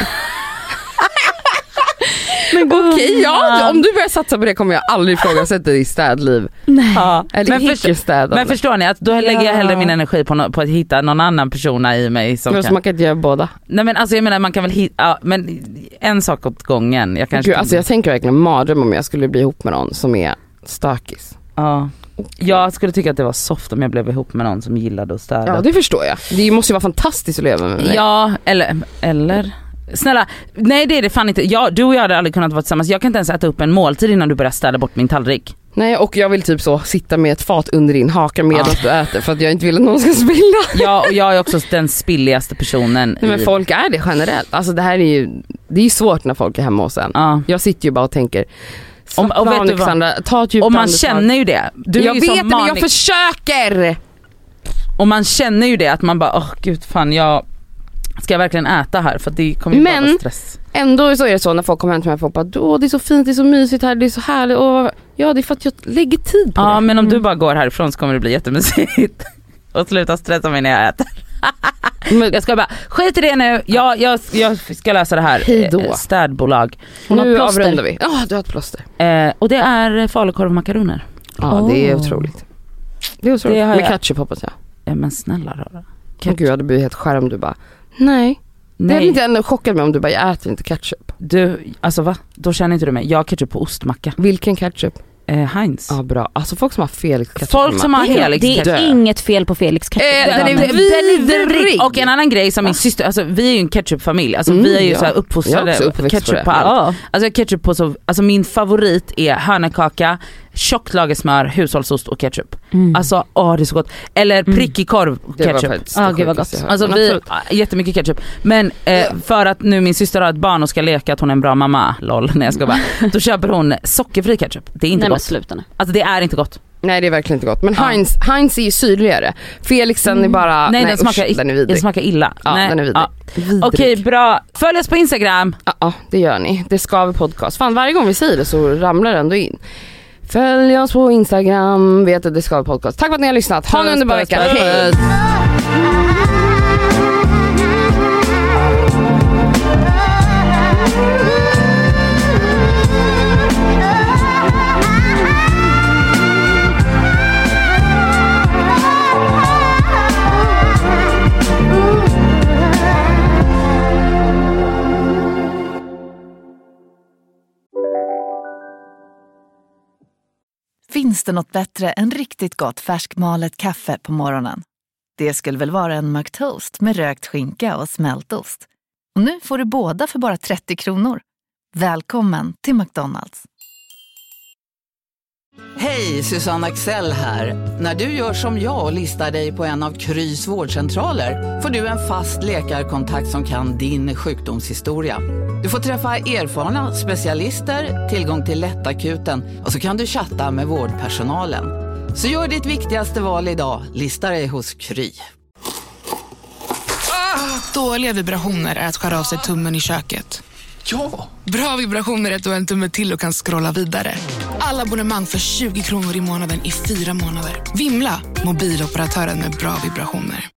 Men okej, om du börjar satsa på det kommer jag aldrig ifrågasätta ditt städliv. Nej. Ja. Eller men förstår ni att då lägger jag hellre min energi på att hitta någon annan person i mig som man kan inte göra båda. Nej men alltså jag menar man kan väl hitta, men en sak åt gången. Jag tänker verkligen mardröm om jag skulle bli ihop med någon som är stökis. Ja. Jag skulle tycka att det var soft om jag blev ihop med någon som gillade att städa. Ja, det förstår jag. Det måste ju vara fantastiskt att leva med mig. Ja, eller snälla, nej det är det fan inte. Du och jag hade aldrig kunnat vara tillsammans. Jag kan inte ens äta upp en måltid innan du börjar städa bort min tallrik. Nej, och jag vill typ så sitta med ett fat under din haka medan du äter för att jag inte vill att någon ska spilla. Ja, och jag är också den spilligaste personen. Nej, men folk är det generellt. Alltså det här är ju svårt när folk är hemma hos en. Jag sitter ju bara och tänker och vet du vad? Och man känner ju det. Jag vet det, men jag försöker. Och man känner ju det att man bara, gud fan, ska jag verkligen äta här? För det kommer ju bara vara stress. Ändå så är det så när folk kommer hem till mig och folk bara, det är så fint, det är så mysigt här, det är så härligt. Och ja, det är för att jag lägger tid på det. Ja, men om du bara går härifrån så kommer det bli jättemysigt. Och sluta stressa mig när jag äter. Men jag ska bara, skit i det nu. Jag ska läsa det här. Hejdå. Städbolag. Nu avrundar vi. Du har ett plåster. Och det är falukorv och makaroner. Ja, det är otroligt. Det är otroligt. Med ketchup hoppas jag. Ja, men snälla rara. Gud, jag hade blivit helt skärm om du bara, nej. Det hade inte ändå chockat mig om du bara, jag äter inte ketchup. Du, alltså va? Då känner inte du mig. Jag har ketchup på ostmacka. Vilken ketchup? Heinz. Ja, bra. Alltså folk som har Felix ketchup. Folk som har Felix ketchup. Det är inget fel på Felix ketchup. Den är vidrig. Och en annan grej som min syster, alltså vi är ju en ketchupfamilj. Alltså vi är ju så här uppfostrade ketchup på allt. Alltså ketchup på så, alltså min favorit är hörnekaka, tjockt lagersmör, hushållsost och ketchup. Alltså det är så gott. Eller prickig korv ketchup. Gud vad gott. Alltså vi jättemycket ketchup. Men för att nu min syster har ett barn och ska leka att hon är en bra mamma, lol, när jag ska bara. Då köper hon sockerfri ketchup. Det är inte gott. Alltså det är inte gott. Nej, det är verkligen inte gott. Men Heinz är ju syrligare. Felixen är bara... Nej, den smakar illa. Ja, nej. Den är vidrig. Okej, bra. Följ oss på Instagram. Ja, det gör ni. Det skaver podcast. Fan, varje gång vi säger det så ramlar det ändå in. Följ oss på Instagram. Vet att det skaver podcast. Tack för att ni har lyssnat. Ha en underbar vecka. Hej! finns det något bättre än riktigt gott färskmalet kaffe på morgonen? Det skulle väl vara en McToast med rökt skinka och smältost. Och nu får du båda för bara 30 kronor. Välkommen till McDonald's. Hej, Susanne Axel här. När du gör som jag och listar dig på en av Krys vårdcentraler får du en fast läkarkontakt som kan din sjukdomshistoria. Du får träffa erfarna specialister, tillgång till lättakuten och så kan du chatta med vårdpersonalen. Så gör ditt viktigaste val idag, lista dig hos Kry. Dåliga vibrationer är att skära av sig tummen i köket. Ja! Bra vibrationer är att du har en tumme till och kan scrolla vidare. Alla abonnemang för 20 kronor i månaden i 4 månader. Vimla! Mobiloperatören med bra vibrationer.